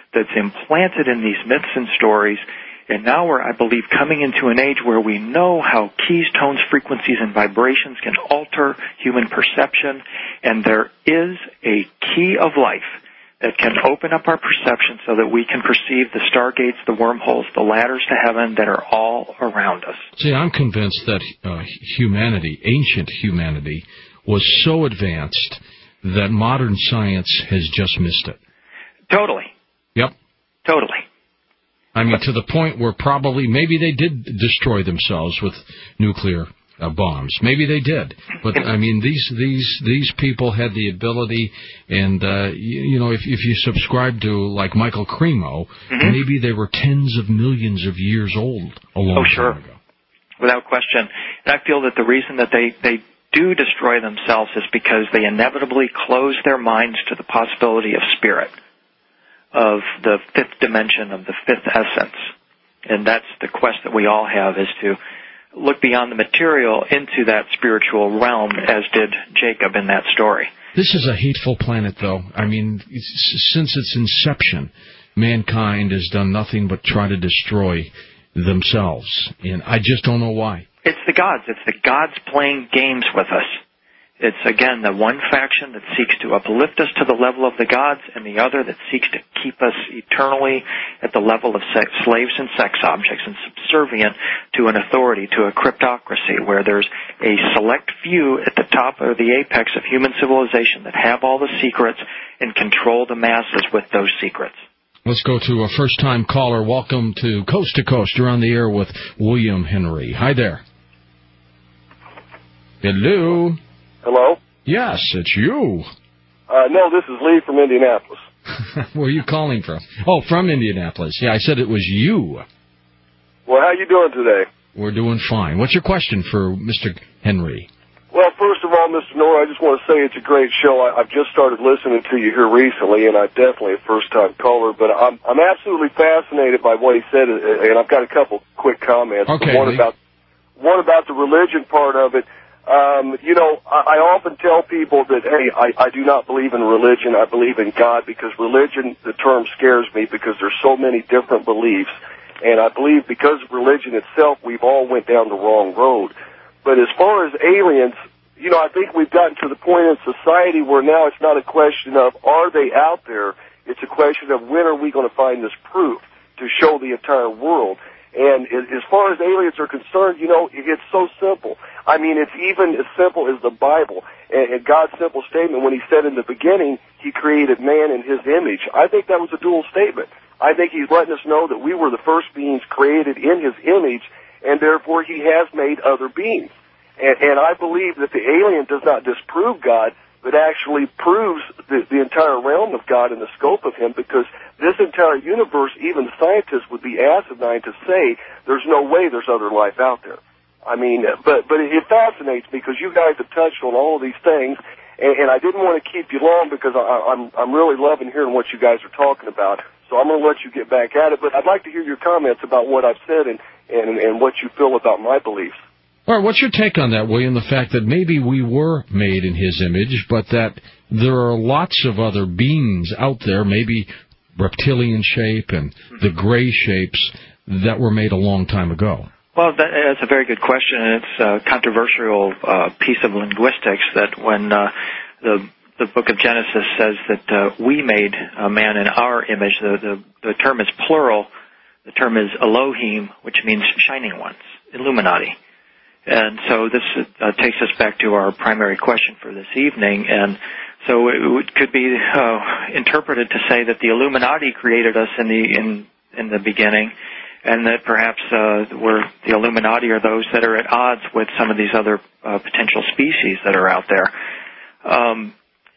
that's implanted in these myths and stories. And now we're, I believe, coming into an age where we know how keys, tones, frequencies, and vibrations can alter human perception. And there is a key of life that can open up our perception so that we can perceive the stargates, the wormholes, the ladders to heaven that are all around us. See, I'm convinced that uh, humanity, ancient humanity, was so advanced that modern science has just missed it. Totally. Yep. Totally. I mean, to the point where probably, maybe they did destroy themselves with nuclear uh, bombs. Maybe they did. But, I mean, these these these people had the ability, and, uh, you, you know, if, if you subscribe to, like, Michael Cremo, mm-hmm. maybe they were tens of millions of years old a long oh, sure. time ago. Without question. And I feel that the reason that they, they do destroy themselves is because they inevitably close their minds to the possibility of spirit, of the fifth dimension, of the fifth essence. And that's the quest that we all have, is to look beyond the material into that spiritual realm, as did Jacob in that story. This is a hateful planet, though. I mean, since its inception, mankind has done nothing but try to destroy themselves. And I just don't know why. It's the gods. It's the gods playing games with us. It's, again, the one faction that seeks to uplift us to the level of the gods, and the other that seeks to keep us eternally at the level of sex, slaves and sex objects, and subservient to an authority, to a cryptocracy, where there's a select few at the top or the apex of human civilization that have all the secrets and control the masses with those secrets. Let's go to a first-time caller. Welcome to Coast to Coast. You're on the air with William Henry. Hi there. Hello. Hello? Yes, it's you. Uh, no, this is Lee from Indianapolis. Where are you calling from? Oh, from Indianapolis. Yeah, I said it was you. Well, how you doing today? We're doing fine. What's your question for Mister Henry? Well, first of all, Mister Noor, I just want to say it's a great show. I, I've just started listening to you here recently, and I'm definitely a first-time caller, but I'm, I'm absolutely fascinated by what he said, and I've got a couple quick comments. Okay. One about, one about the religion part of it. Um, you know, I, I often tell people that, hey, I, I do not believe in religion. I believe in God, because religion, the term scares me because there's so many different beliefs. And I believe because of religion itself, we've all went down the wrong road. But as far as aliens, you know, I think we've gotten to the point in society where now it's not a question of are they out there. It's a question of when are we going to find this proof to show the entire world. And as far as aliens are concerned, you know, it's so simple. I mean, it's even as simple as the Bible and God's simple statement when he said in the beginning he created man in his image. I think that was a dual statement. I think he's letting us know that we were the first beings created in his image, and therefore he has made other beings. And, and I believe that the alien does not disprove God, but actually proves the, the entire realm of God and the scope of him, because this entire universe, even scientists would be asinine to say there's no way there's other life out there. I mean, but but it fascinates me because you guys have touched on all of these things, and, and I didn't want to keep you long because I, I'm I'm really loving hearing what you guys are talking about. So I'm going to let you get back at it, but I'd like to hear your comments about what I've said and, and, and what you feel about my beliefs. All right, what's your take on that, William, the fact that maybe we were made in his image, but that there are lots of other beings out there, maybe reptilian shape and the gray shapes, that were made a long time ago? Well, that, that's a very good question, and it's a controversial uh, piece of linguistics that when uh, the the book of Genesis says that uh, we made a man in our image, the, the, the term is plural. The term is Elohim, which means shining ones, Illuminati. And so this uh, takes us back to our primary question for this evening. And so it could be uh, interpreted to say that the Illuminati created us in the in in the beginning, and that perhaps uh, we're, the Illuminati are those that are at odds with some of these other uh, potential species that are out there. Um,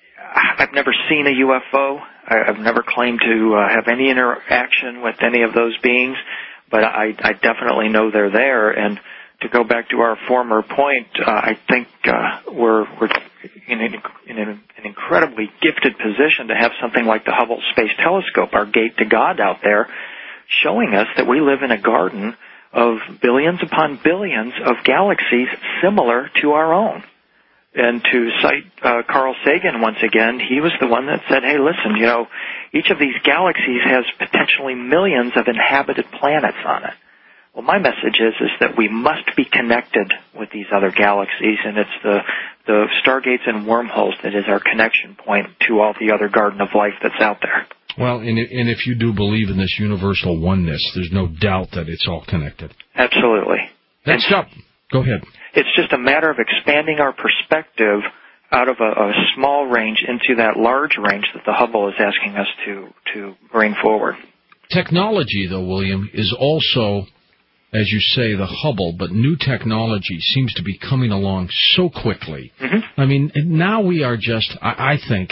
I've never seen a U F O. I've never claimed to uh, have any interaction with any of those beings, but I, I definitely know they're there. And to go back to our former point, uh, I think uh, we're, we're in, an, in an incredibly gifted position to have something like the Hubble Space Telescope, our gate to God out there, showing us that we live in a garden of billions upon billions of galaxies similar to our own. And to cite uh, Carl Sagan once again, he was the one that said, hey, listen, you know, each of these galaxies has potentially millions of inhabited planets on it. Well, my message is is that we must be connected with these other galaxies, and it's the, the stargates and wormholes that is our connection point to all the other garden of life that's out there. Well, and, and if you do believe in this universal oneness, there's no doubt that it's all connected. Absolutely. Next up, go ahead. It's just a matter of expanding our perspective out of a, a small range into that large range that the Hubble is asking us to, to bring forward. Technology, though, William, is also, as you say, the Hubble, but new technology seems to be coming along so quickly. Mm-hmm. I mean, now we are just, I, I think,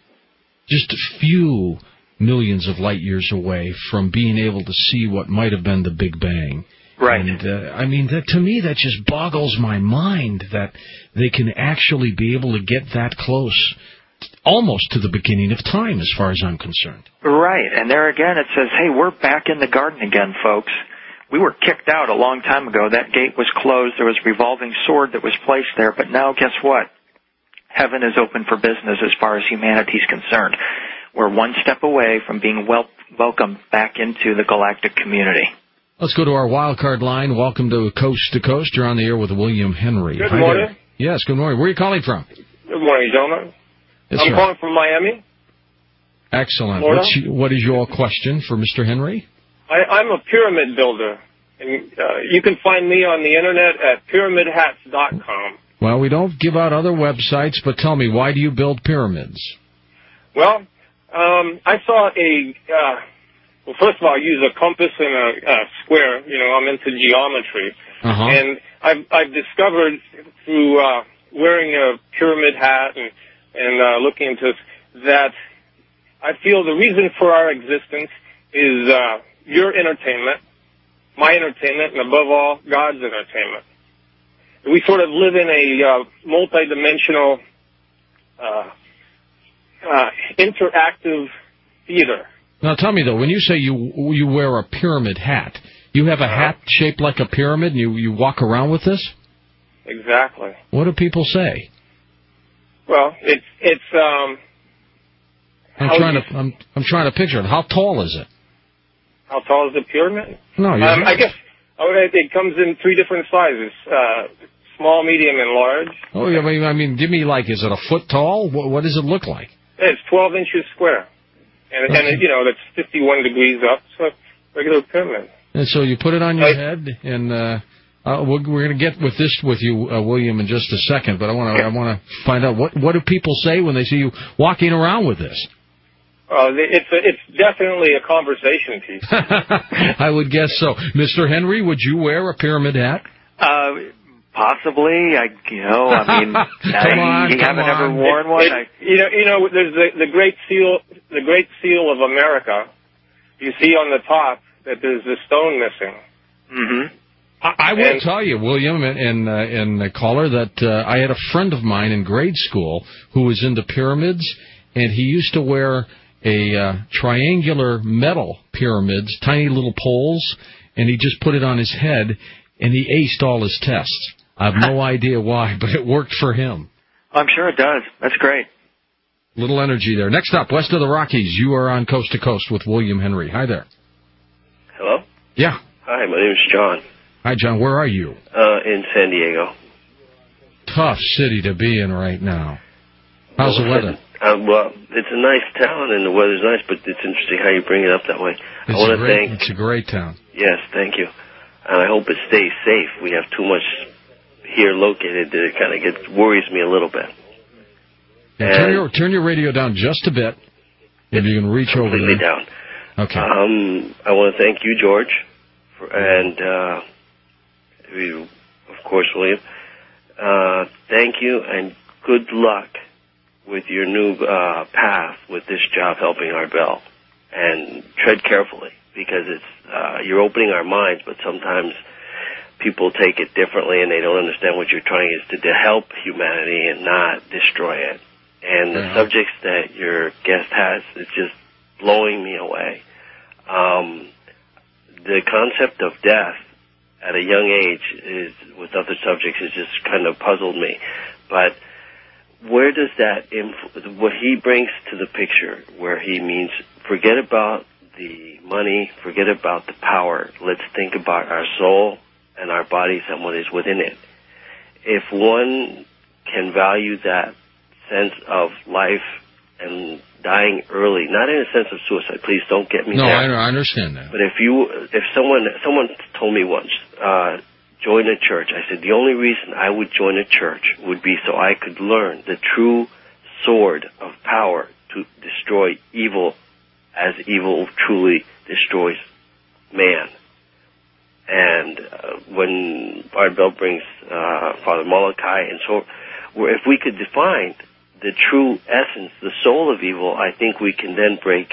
just a few millions of light years away from being able to see what might have been the Big Bang. Right. And, uh, I mean, that, to me, that just boggles my mind that they can actually be able to get that close, almost to the beginning of time, as far as I'm concerned. Right. And there again, it says, hey, we're back in the garden again, folks. We were kicked out a long time ago. That gate was closed. There was a revolving sword that was placed there. But now, guess what? Heaven is open for business as far as humanity is concerned. We're one step away from being wel- welcomed back into the galactic community. Let's go to our wild card line. Welcome to Coast to Coast. You're on the air with William Henry. Good Hi morning. There. Yes, good morning. Where are you calling from? Good morning, gentlemen. Yes, I'm sir. calling from Miami. Excellent. What's, what is your question for Mister Henry? I, I'm a pyramid builder, and uh, you can find me on the Internet at pyramid hats dot com. Well, we don't give out other websites, but tell me, why do you build pyramids? Well, um, I saw a... Uh, Well, first of all, I use a compass and a, a square. You know, I'm into geometry. Uh-huh. And I've, I've discovered through uh, wearing a pyramid hat and, and uh, looking into this that I feel the reason for our existence is uh, your entertainment, my entertainment, and above all, God's entertainment. We sort of live in a uh, multi-dimensional, uh, uh, interactive theater. Now, tell me, though, when you say you you wear a pyramid hat, you have a hat shaped like a pyramid and you, you walk around with this? Exactly. What do people say? Well, it's, it's, um... I'm trying to, I'm, I'm trying to picture it. How tall is it? How tall is the pyramid? No, um, I guess it comes in three different sizes, uh, small, medium, and large. Oh, yeah, I mean, give me, like, is it a foot tall? What, what does it look like? It's twelve inches square. And, okay. and, you know, that's fifty-one degrees up, so regular pyramid. And so you put it on your I, head, and uh, uh, we're, we're going to get with this with you, uh, William, in just a second. But I want to I want to find out, what what do people say when they see you walking around with this? Uh, it's a, it's definitely a conversation piece. I would guess so. Mister Henry, would you wear a pyramid hat? Uh, possibly. I, you know, I mean, come on, you come haven't on. ever worn it, one. It, I, you know, you know, there's the, the great seal, the great seal of America. You see on the top that there's a stone missing. Mm-hmm. I, I will and, tell you, William and and, uh, and uh, caller, that uh, I had a friend of mine in grade school who was into pyramids, and he used to wear a uh, triangular metal pyramids, tiny little poles, and he just put it on his head, and he aced all his tests. I have no idea why, but it worked for him. I'm sure it does. That's great. Little energy there. Next up, west of the Rockies, you are on Coast to Coast with William Henry. Hi there. Hello? Yeah. Hi, my name is John. Hi, John. Where are you? Uh, in San Diego. Tough city to be in right now. How's well, the weather? Uh, well, it's a nice town, and the weather's nice, but it's interesting how you bring it up that way. It's I want to thank. It's a great town. Yes, thank you. And I hope it stays safe. We have too much here located that it kind of gets worries me a little bit. Yeah, turn your turn your radio down just a bit, if you can reach over there. Completely down. Okay. Um, I want to thank you, George, for, and uh, you, of course, William. Uh, thank you, and good luck with your new uh, path with this job helping our Bell. And tread carefully, because it's uh, you're opening our minds, but sometimes people take it differently and they don't understand what you're trying is to, to help humanity and not destroy it. And the yeah. subjects that your guest has is just blowing me away. Um, the concept of death at a young age is, with other subjects, has just kind of puzzled me. But where does that, inf- what he brings to the picture, where he means forget about the money, forget about the power, let's think about our soul and our bodies and what is within it. If one can value that sense of life and dying early, not in a sense of suicide, please don't get me no, there. No, I, I understand that. But if you, if someone, someone told me once, uh, join a church, I said the only reason I would join a church would be so I could learn the true sword of power to destroy evil as evil truly destroys man. And uh, when Art Bell brings uh, Father Malachi and so, where if we could define the true essence, the soul of evil, I think we can then break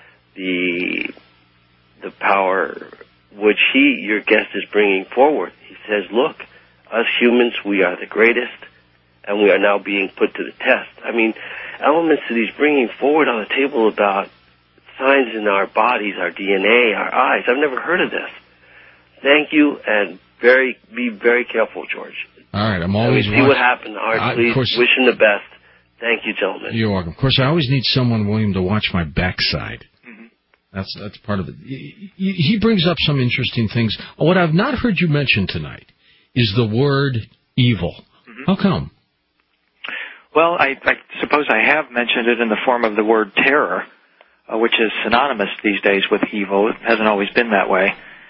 the the power which he, your guest, is bringing forward. He says, look, us humans, we are the greatest, and we are now being put to the test. I mean, elements that he's bringing forward on the table about signs in our bodies, our D N A, our eyes. I've never heard of this. Thank you, and very be very careful, George. All right, I'm always... I mean, see what happened, Art. I, please, course, wish him the best. Thank you, gentlemen. You're welcome. Of course, I always need someone, William, to watch my backside. Mm-hmm. That's that's part of it. He, he brings up some interesting things. What I've not heard you mention tonight is the word evil. Mm-hmm. How come? Well, I, I suppose I have mentioned it in the form of the word terror, uh, which is synonymous these days with evil. It hasn't always been that way.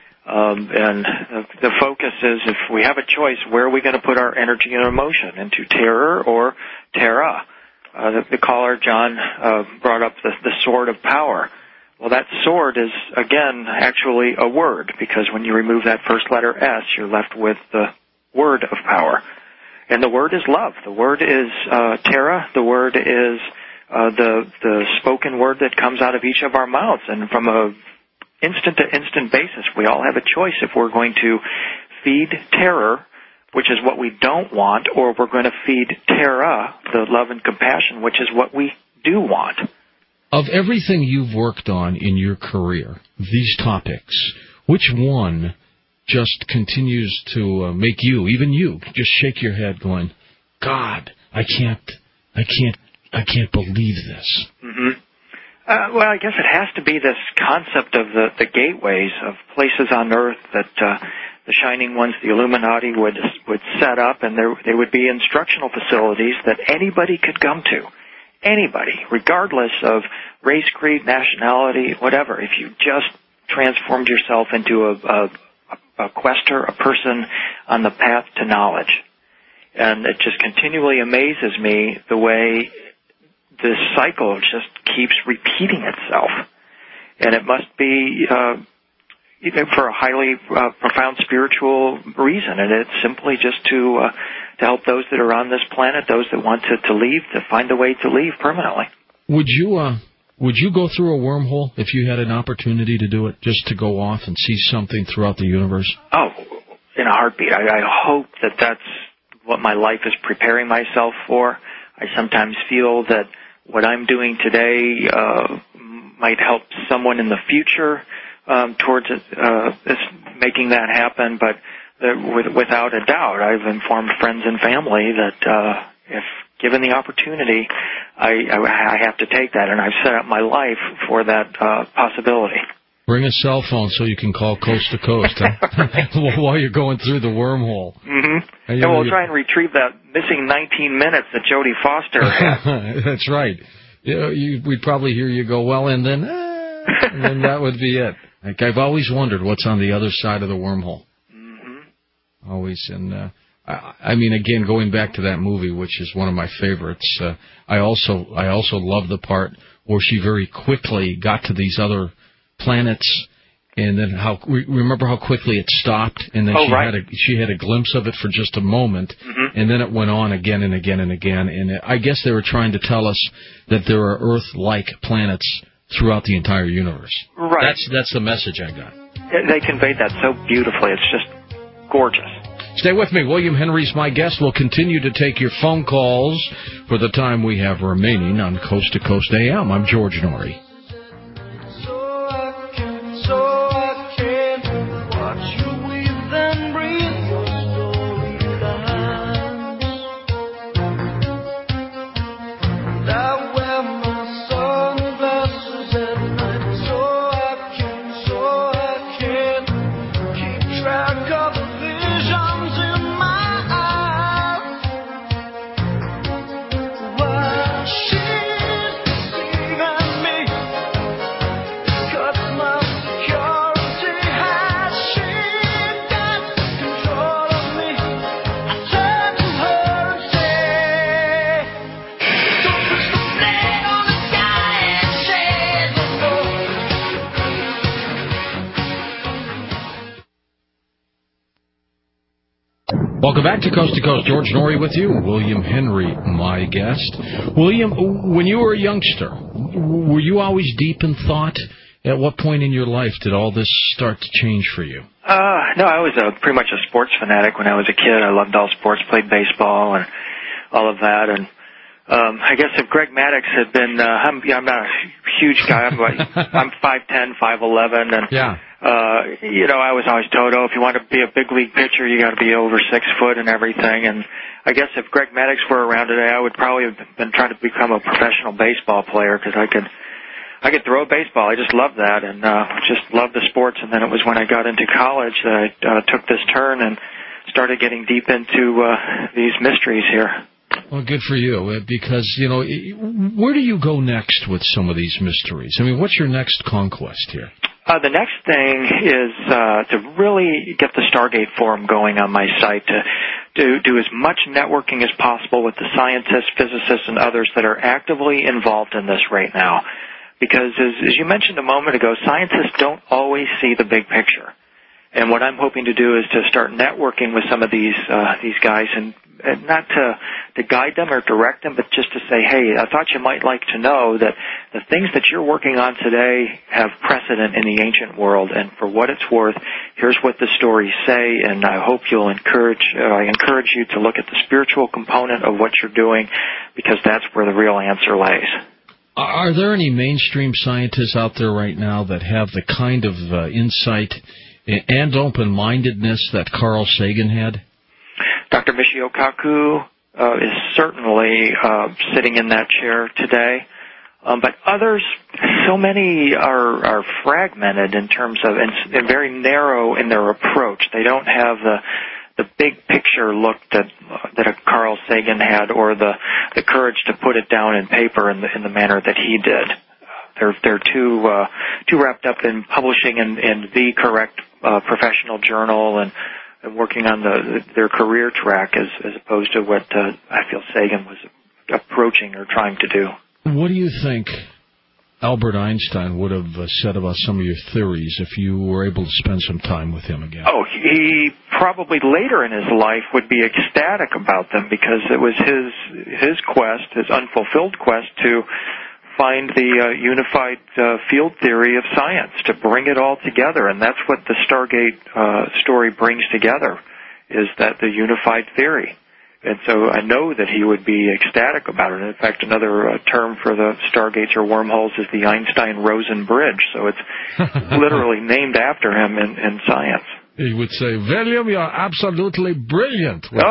Um, and uh, the focus is, if we have a choice, where are we going to put our energy and emotion? Into terror or terra? Uh, the, the caller, John, uh, brought up the, the sword of power. Well, that sword is, again, actually a word, because when you remove that first letter S, you're left with the word of power. And the word is love. The word is uh, terra. The word is uh, the the spoken word that comes out of each of our mouths. And from a instant-to-instant basis, we all have a choice if we're going to feed terror, which is what we don't want, or we're going to feed terra, the love and compassion, which is what we do want. Of everything you've worked on in your career, these topics, which one just continues to uh, make you, even you, just shake your head going, God, I can't, I can't, I can't believe this? Mm-hmm. Uh, well, I guess it has to be this concept of the, the gateways, of places on earth that uh, the Shining Ones, the Illuminati, would would set up, and there they would be instructional facilities that anybody could come to. Anybody, regardless of race, creed, nationality, whatever. If you just transformed yourself into a, a, a quester, a person on the path to knowledge. And it just continually amazes me the way this cycle just keeps repeating itself. And it must be uh, even for a highly uh, profound spiritual reason, and it's simply just to uh, to help those that are on this planet, those that want to, to leave, to find a way to leave permanently. Would you uh, would you go through a wormhole if you had an opportunity to do it, just to go off and see something throughout the universe? Oh, in a heartbeat. I, I hope that that's what my life is preparing myself for. I sometimes feel that what I'm doing today uh, might help someone in the future um, towards uh, making that happen, but uh, with, without a doubt, I've informed friends and family that uh, if given the opportunity, I, I, I have to take that, and I've set up my life for that uh, possibility. Bring a cell phone so you can call coast to coast huh? while you're going through the wormhole. Mm-hmm. And, and we'll try and retrieve that missing nineteen minutes that Jodie Foster had. That's right. You know, you, we'd probably hear you go, well, and then, ah, and then that would be it. Like, I've always wondered what's on the other side of the wormhole. Mm-hmm. Always. And, uh, I, I mean, again, going back to that movie, which is one of my favorites, uh, I also I also love the part where she very quickly got to these other planets, and then how remember how quickly it stopped, and then oh, she right. had a she had a glimpse of it for just a moment, mm-hmm. and then it went on again and again and again. And I guess they were trying to tell us that there are Earth-like planets throughout the entire universe. Right. That's that's the message I got. They conveyed that so beautifully. It's just gorgeous. Stay with me. William Henry's my guest. We'll continue to take your phone calls for the time we have remaining on Coast to Coast A M. I'm George Norrie. back to Coast to Coast. George Noory with you. William Henry, my guest. William, when you were a youngster, were you always deep in thought? At what point in your life did all this start to change for you? Uh, no, I was a, pretty much a sports fanatic when I was a kid. I loved all sports, played baseball and all of that. And um, I guess if Greg Maddux had been, uh, I'm, yeah, I'm not a huge guy. I'm, like, I'm five ten, five eleven, and yeah. uh, you know, I was always told, oh, if you want to be a big league pitcher, you got to be over six foot and everything. And I guess if Greg Maddux were around today, I would probably have been trying to become a professional baseball player because I could. I could throw a baseball. I just loved that and uh, just loved the sports. And then it was when I got into college that I uh, took this turn and started getting deep into uh, these mysteries here. Well, good for you, because, you know, where do you go next with some of these mysteries? I mean, what's your next conquest here? Uh, the next thing is uh, to really get the Stargate Forum going on my site, to do, do as much networking as possible with the scientists, physicists, and others that are actively involved in this right now. Because, as, as you mentioned a moment ago, scientists don't always see the big picture. And what I'm hoping to do is to start networking with some of these uh, these guys, and, and not to, to guide them or direct them, but just to say, hey, I thought you might like to know that the things that you're working on today have precedent in the ancient world. And for what it's worth, here's what the stories say, and I hope you'll encourage, uh, I encourage you to look at the spiritual component of what you're doing, because that's where the real answer lays. Are there any mainstream scientists out there right now that have the kind of uh, insight and open-mindedness that Carl Sagan had? Doctor Michio Kaku uh, is certainly uh, sitting in that chair today. Um, but others, so many are, are fragmented in terms of, and, and very narrow in their approach. They don't have the the big picture look that that a Carl Sagan had, or the the courage to put it down in paper in the in the manner that he did. They're they're too uh, too wrapped up in publishing in, in the correct uh, professional journal and, and working on the their career track, as as opposed to what uh, I feel Sagan was approaching or trying to do. What do you think Albert Einstein would have said about some of your theories if you were able to spend some time with him again? Oh, he probably later in his life would be ecstatic about them, because it was his his quest, his unfulfilled quest, to find the uh, unified uh, field theory of science, to bring it all together. And that's what the Stargate uh, story brings together, is that the unified theory. And so I know that he would be ecstatic about it. In fact, another uh, term for the stargates or wormholes is the Einstein-Rosen bridge. So it's literally named after him in, in science. He would say, William, you're absolutely brilliant. Oh,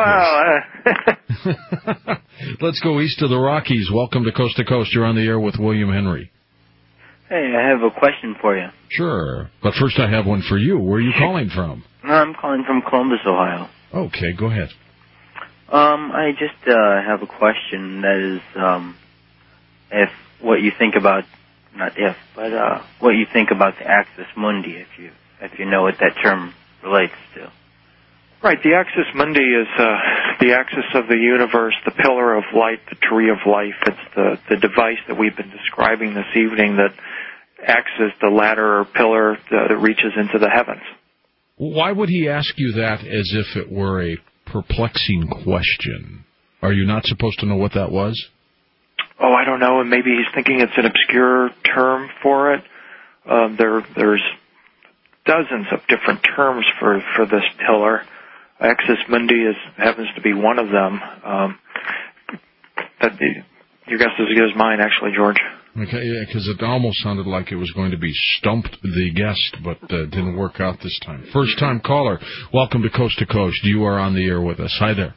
uh... Let's go east of the Rockies. Welcome to Coast to Coast. You're on the air with William Henry. Hey, I have a question for you. Sure. But first I have one for you. Where are you calling from? I'm calling from Columbus, Ohio. Okay, go ahead. Um, I just uh, have a question that is, um, if what you think about, not if, but uh, what you think about the Axis Mundi, if you if you know what that term relates to. Right, the Axis Mundi is uh, the axis of the universe, the pillar of light, the tree of life. It's the, the device that we've been describing this evening that acts as the ladder or pillar that, that reaches into the heavens. Why would he ask you that as if it were a perplexing question? Are you not supposed to know what that was? Oh, I don't know, and maybe he's thinking it's an obscure term for it. Um, there, there's dozens of different terms for, for this pillar. Axis Mundi is, happens to be one of them. Um, that, your guess is as good as mine, actually, George. Okay, yeah, because it almost sounded like it was going to be stumped the guest, but uh, didn't work out this time. First-time caller, welcome to Coast to Coast. You are on the air with us. Hi there.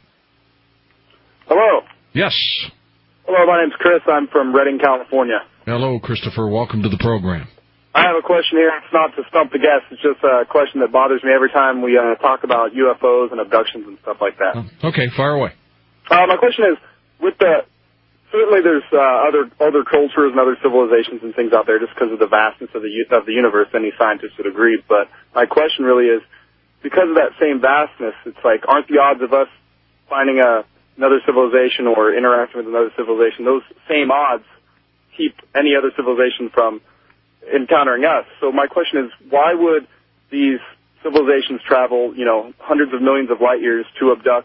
Hello. Yes. Hello, my name's Chris. I'm from Redding, California. Hello, Christopher. Welcome to the program. I have a question here. It's not to stump the guest. It's just a question that bothers me every time we uh, talk about U F Os and abductions and stuff like that. Oh, okay, fire away. Uh, my question is, with the certainly there's uh, other other cultures and other civilizations and things out there just because of the vastness of the of the universe. Any scientist would agree. But my question really is, because of that same vastness, it's like, aren't the odds of us finding a, another civilization or interacting with another civilization, those same odds keep any other civilization from encountering us? So my question is, why would these civilizations travel, you know, hundreds of millions of light years to abduct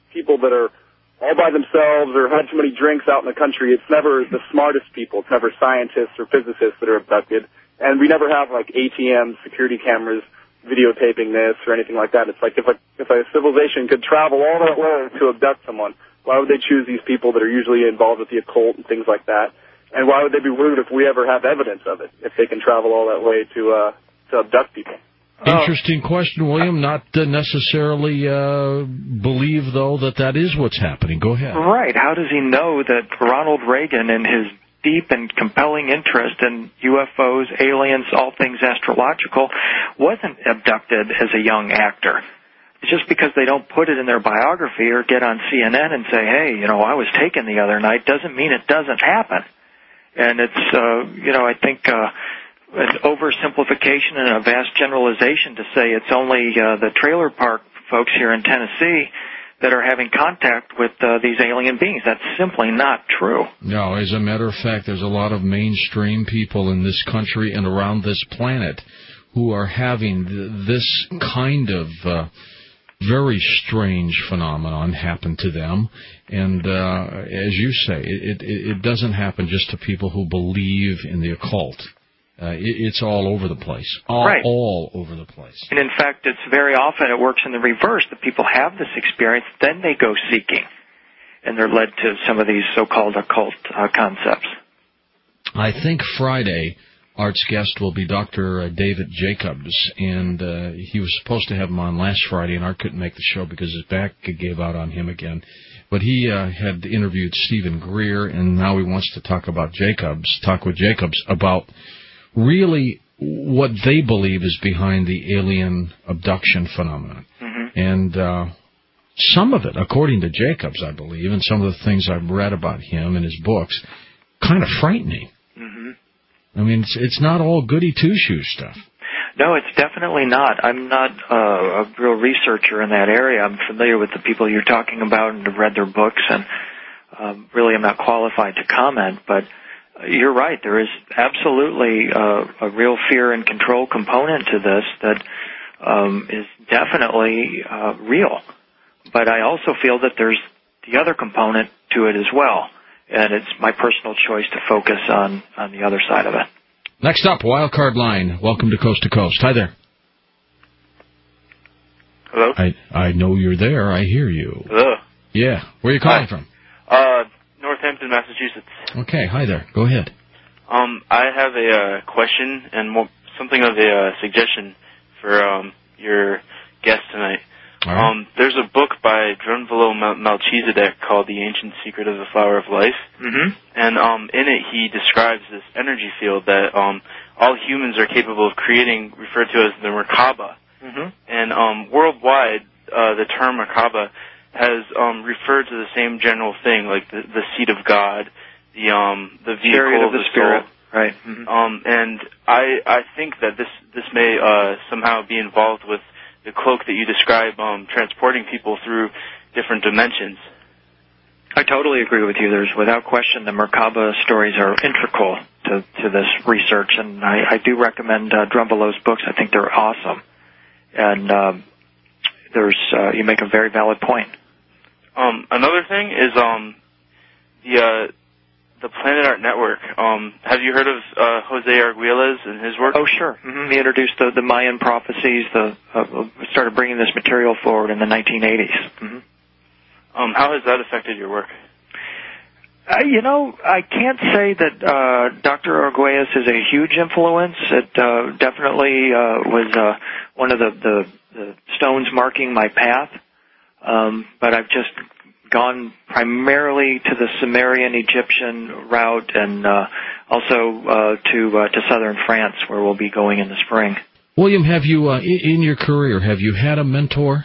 people that are all by themselves or had too many drinks out in the country. It's never the smartest people. It's never scientists or physicists that are abducted. And we never have, like, A T M security cameras videotaping this or anything like that. It's like if a, if a civilization could travel all that way to abduct someone, why would they choose these people that are usually involved with the occult and things like that? And why would they be rude if we ever have evidence of it, if they can travel all that way to uh, to abduct people? Interesting question, William. Not uh, necessarily uh, believe, though, that that is what's happening. Go ahead. Right. How does he know that Ronald Reagan and his deep and compelling interest in U F Os, aliens, all things astrological, wasn't abducted as a young actor? It's just because they don't put it in their biography or get on C N N and say, hey, you know, I was taken the other night, doesn't mean it doesn't happen. And it's, uh, you know, I think uh, an oversimplification and a vast generalization to say it's only uh, the trailer park folks here in Tennessee that are having contact with uh, these alien beings. That's simply not true. No, as a matter of fact, there's a lot of mainstream people in this country and around this planet who are having th- this kind of uh, very strange phenomenon happen to them. And uh, as you say, it, it, it doesn't happen just to people who believe in the occult. Uh, it, it's all over the place, all, right. all over the place. And in fact, it's very often it works in the reverse. The people have this experience, then they go seeking, and they're led to some of these so-called occult uh, concepts. I think Friday, Art's guest will be Doctor David Jacobs, and uh, he was supposed to have him on last Friday, and Art couldn't make the show because his back gave out on him again. But he uh, had interviewed Stephen Greer, and now he wants to talk about Jacobs, talk with Jacobs about really what they believe is behind the alien abduction phenomenon. Mm-hmm. And uh, some of it, according to Jacobs, I believe, and some of the things I've read about him in his books, kind of frightening. Mm-hmm. I mean, it's, it's not all goody two-shoes stuff. No, it's definitely not. I'm not uh, a real researcher in that area. I'm familiar with the people you're talking about and have read their books, and um, really I'm not qualified to comment, but you're right. There is absolutely uh, a real fear and control component to this that um, is definitely uh, real. But I also feel that there's the other component to it as well, and it's my personal choice to focus on, on the other side of it. Next up, Wildcard Line. Welcome to Coast to Coast. Hi there. Hello? I I know you're there. I hear you. Hello? Yeah. Where are you calling Hi. from? Uh, Northampton, Massachusetts. Okay, hi there. Go ahead. Um, I have a uh, question and more, something of a uh, suggestion for um, your guest tonight. All right. Um, there's a book by Drunvalo Mel- Melchizedek called The Ancient Secret of the Flower of Life. Mm-hmm. And um, in it, he describes this energy field that um, all humans are capable of creating, referred to as the Merkaba. Mm-hmm. And um, worldwide, uh, the term Merkaba has um, referred to the same general thing, like the, the seat of God, the um, the vehicle of the, the spirit, soul. right? Mm-hmm. Um, and I I think that this this may uh, somehow be involved with the cloak that you describe, um, transporting people through different dimensions. I totally agree with you. There's, without question, the Merkaba stories are integral to, to this research, and I, I do recommend uh, Drunvalo's books. I think they're awesome, and um, there's uh, you make a very valid point. Um, another thing is um, the uh, the Planet Art Network. Um, have you heard of uh, Jose Arguelles and his work? Oh, sure. Mm-hmm. He introduced the, the Mayan prophecies. The uh, started bringing this material forward in the nineteen eighties. Mm-hmm. Um, how has that affected your work? Uh, you know, I can't say that uh, Doctor Arguelles is a huge influence. It uh, definitely uh, was uh, one of the, the, the stones marking my path. Um, but I've just gone primarily to the Sumerian Egyptian route, and uh, also uh, to uh, to southern France, where we'll be going in the spring. William, have you uh, in your career have you had a mentor?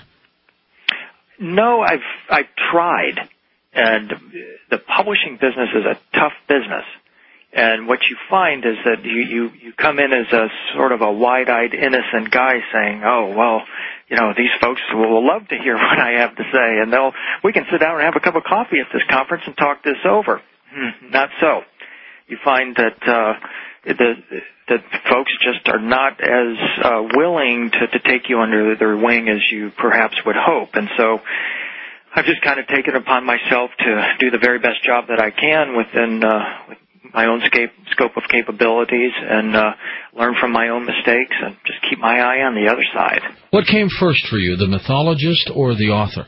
No, I've I've tried, and the publishing business is a tough business. And what you find is that you, you, you come in as a sort of a wide-eyed, innocent guy saying, oh, well, you know, these folks will love to hear what I have to say, and they'll we can sit down and have a cup of coffee at this conference and talk this over. Hmm, not so. You find that uh, the, that folks just are not as uh, willing to, to take you under their wing as you perhaps would hope. And so I've just kind of taken it upon myself to do the very best job that I can within uh, with my own scape, scope of capabilities and uh, learn from my own mistakes and just keep my eye on the other side. What came first for you, the mythologist or the author?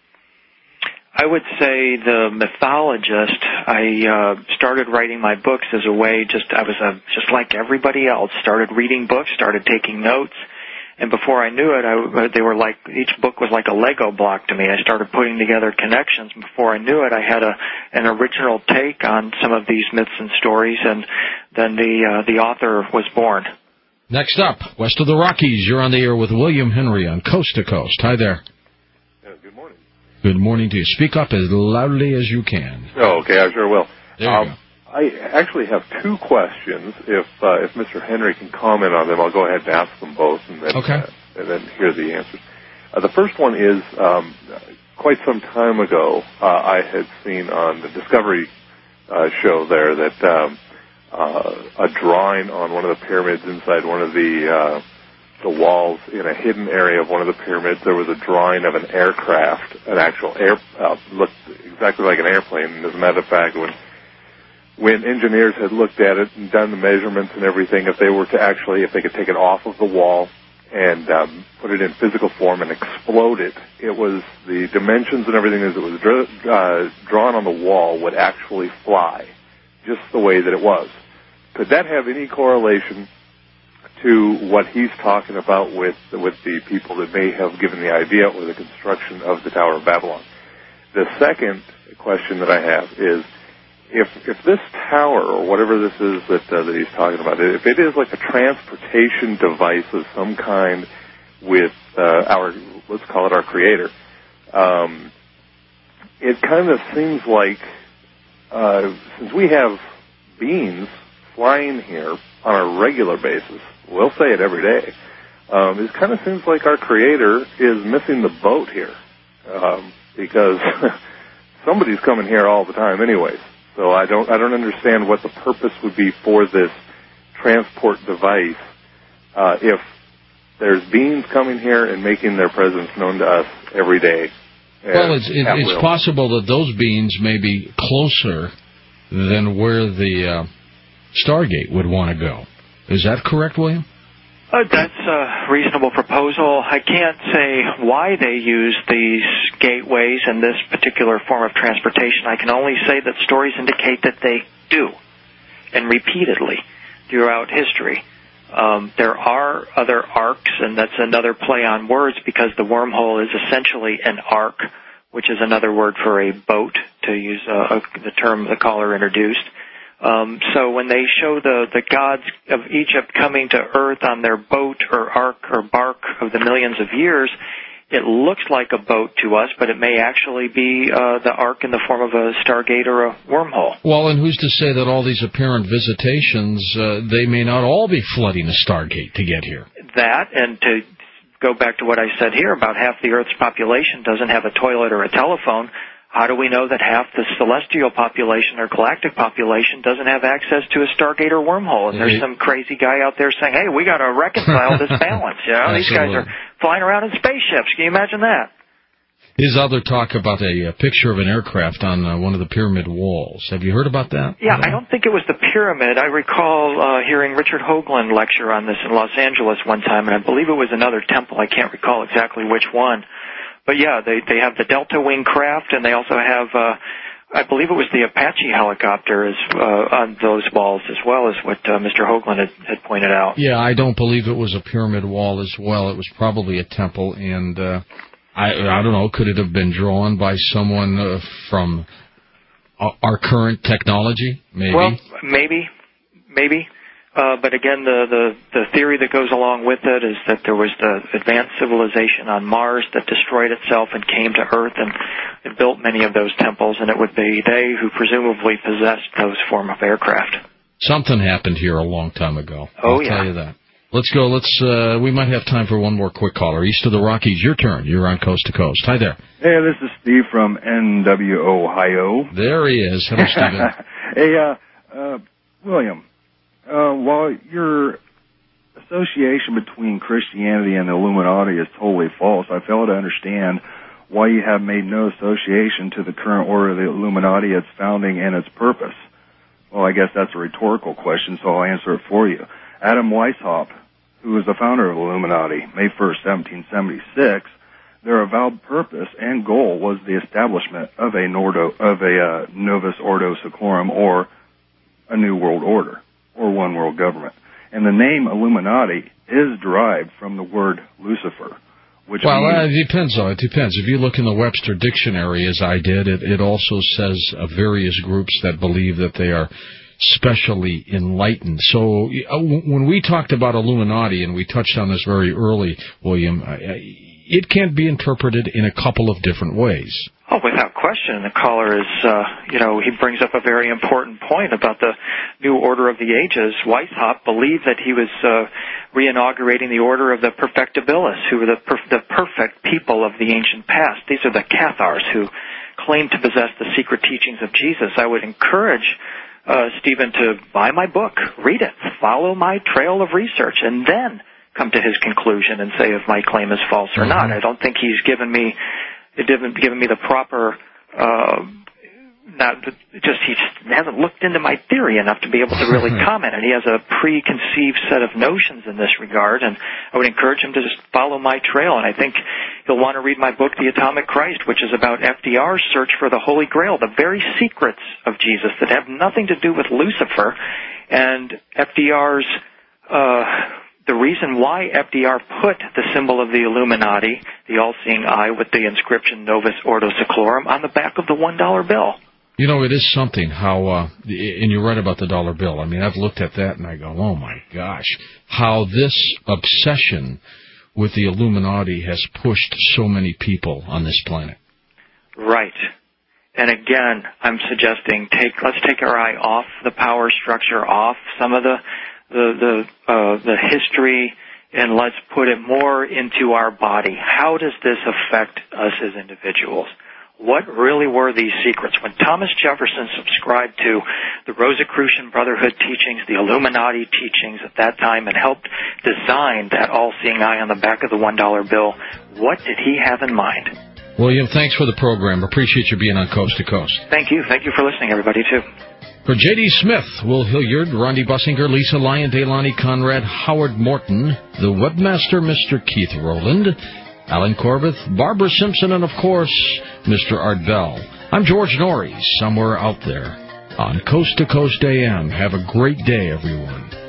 I would say the mythologist. I uh, started writing my books as a way, just I was a, just like everybody else, started reading books, started taking notes, and before I knew it, I, they were like, each book was like a Lego block to me. I started putting together connections, and before I knew it, I had a an original take on some of these myths and stories, and then the uh, the author was born. Next up, west of the Rockies, you're on the air with William Henry on Coast to Coast. Hi there. Yeah, good morning. Good morning to you. Speak up as loudly as you can. Oh, okay, I sure will. There you um, go. I actually have two questions. If uh, if Mister Henry can comment on them, I'll go ahead and ask them both, and then okay. uh, and then hear the answers. Uh, the first one is um, quite some time ago, uh, I had seen on the Discovery uh, show there that um, uh, a drawing on one of the pyramids inside one of the uh, the walls in a hidden area of one of the pyramids, there was a drawing of an aircraft, an actual air, uh, looked exactly like an airplane. And as a matter of fact, when when engineers had looked at it and done the measurements and everything, if they were to actually, if they could take it off of the wall and um, put it in physical form and explode it, it was the dimensions and everything as it was uh, drawn on the wall would actually fly, just the way that it was. Could that have any correlation to what he's talking about with with the people that may have given the idea or the construction of the Tower of Babylon? The second question that I have is, if if this tower or whatever this is that uh, that he's talking about, if it is like a transportation device of some kind with uh, our, let's call it our creator, um, it kind of seems like uh, since we have beings flying here on a regular basis, we'll say it every day, um, it kind of seems like our creator is missing the boat here, um, because somebody's coming here all the time anyways. So I don't I don't understand what the purpose would be for this transport device uh, if there's beings coming here and making their presence known to us every day. Well, it's it, it's possible that those beings may be closer than where the uh, Stargate would want to go. Is that correct, William? Uh, that's a reasonable proposal. I can't say why they use these gateways and this particular form of transportation. I can only say that stories indicate that they do, and repeatedly throughout history. Um, there are other arcs, and that's another play on words because the wormhole is essentially an arc, which is another word for a boat, to use uh, the term the caller introduced. Um, so when they show the, the gods of Egypt coming to Earth on their boat or ark or bark of the millions of years, it looks like a boat to us, but it may actually be uh, the ark in the form of a Stargate or a wormhole. Well, and who's to say that all these apparent visitations, uh, they may not all be flooding a Stargate to get here? That, and to go back to what I said here about half the Earth's population doesn't have a toilet or a telephone, how do we know that half the celestial population or galactic population doesn't have access to a Stargate or wormhole? And there's some crazy guy out there saying, hey, we got to reconcile this balance. You know, these guys are flying around in spaceships. Can you imagine that? His other talk about a, a picture of an aircraft on uh, one of the pyramid walls. Have you heard about that? Yeah, I don't think it was the pyramid. I recall uh, hearing Richard Hoagland lecture on this in Los Angeles one time, and I believe it was another temple. I can't recall exactly which one. But, yeah, they they have the Delta Wing craft, and they also have, uh, I believe it was the Apache helicopter as, uh, on those walls as well as what uh, Mister Hoagland had, had pointed out. Yeah, I don't believe it was a pyramid wall as well. It was probably a temple, and uh, I, I don't know, could it have been drawn by someone uh, from our current technology? Maybe. Well, maybe, maybe. Uh, but again, the, the, the theory that goes along with it is that there was the advanced civilization on Mars that destroyed itself and came to Earth and, and built many of those temples, and it would be they who presumably possessed those form of aircraft. Something happened here a long time ago. Oh, I'll yeah. tell you that. Let's go. Let's. Uh, we might have time for one more quick caller. East of the Rockies, your turn. You're on Coast to Coast. Hi there. Hey, this is Steve from N W Ohio. There he is. Hello, Stephen. Hey, uh, uh, William. Uh, while your association between Christianity and the Illuminati is totally false, I fail to understand why you have made no association to the current order of the Illuminati, its founding, and its purpose. Well, I guess that's a rhetorical question, so I'll answer it for you. Adam Weishaupt, who was the founder of Illuminati, May first, seventeen seventy-six, their avowed purpose and goal was the establishment of a, Nordo, of a uh, Novus Ordo Seclorum, or a New World Order, or one world government. And the name Illuminati is derived from the word Lucifer, which well, means... uh, it depends, though. It depends. If you look in the Webster Dictionary, as I did, it, it also says of various groups that believe that they are specially enlightened. So uh, when we talked about Illuminati, and we touched on this very early, William, uh, it can be interpreted in a couple of different ways. Oh, without question. The caller is, uh, you know, he brings up a very important point about the new order of the ages. Weishaupt believed that he was uh, reinaugurating the order of the perfectibilis, who were the, per- the perfect people of the ancient past. These are the Cathars, who claim to possess the secret teachings of Jesus. I would encourage uh, Stephen to buy my book, read it, follow my trail of research, and then come to his conclusion and say if my claim is false or mm-hmm. not. I don't think he's given me... It didn't give me the proper, uh, not just he just hasn't looked into my theory enough to be able to really comment, and he has a preconceived set of notions in this regard, and I would encourage him to just follow my trail, and I think he'll want to read my book, The Atomic Christ, which is about F D R's search for the Holy Grail, the very secrets of Jesus that have nothing to do with Lucifer, and F D R's, uh, the reason why F D R put the symbol of the Illuminati, the all-seeing eye with the inscription Novus Ordo Seclorum, on the back of the one dollar bill. You know, it is something how, uh, and you're right about the dollar bill. I mean, I've looked at that and I go, oh my gosh, how this obsession with the Illuminati has pushed so many people on this planet. Right. And again, I'm suggesting take let's take our eye off the power structure, off some of the the the uh, the history, and let's put it more into our body. How does this affect us as individuals? What really were these secrets? When Thomas Jefferson subscribed to the Rosicrucian Brotherhood teachings, the Illuminati teachings at that time, and helped design that all-seeing eye on the back of the one dollar bill, what did he have in mind? William, thanks for the program. Appreciate you being on Coast to Coast. Thank you. Thank you for listening, everybody, too. For J D. Smith, Will Hilliard, Rondi Bussinger, Lisa Lyon, Delaney Conrad, Howard Morton, the webmaster, Mister Keith Rowland, Alan Corbett, Barbara Simpson, and, of course, Mister Art Bell. I'm George Norrie, somewhere out there on Coast to Coast A M. Have a great day, everyone.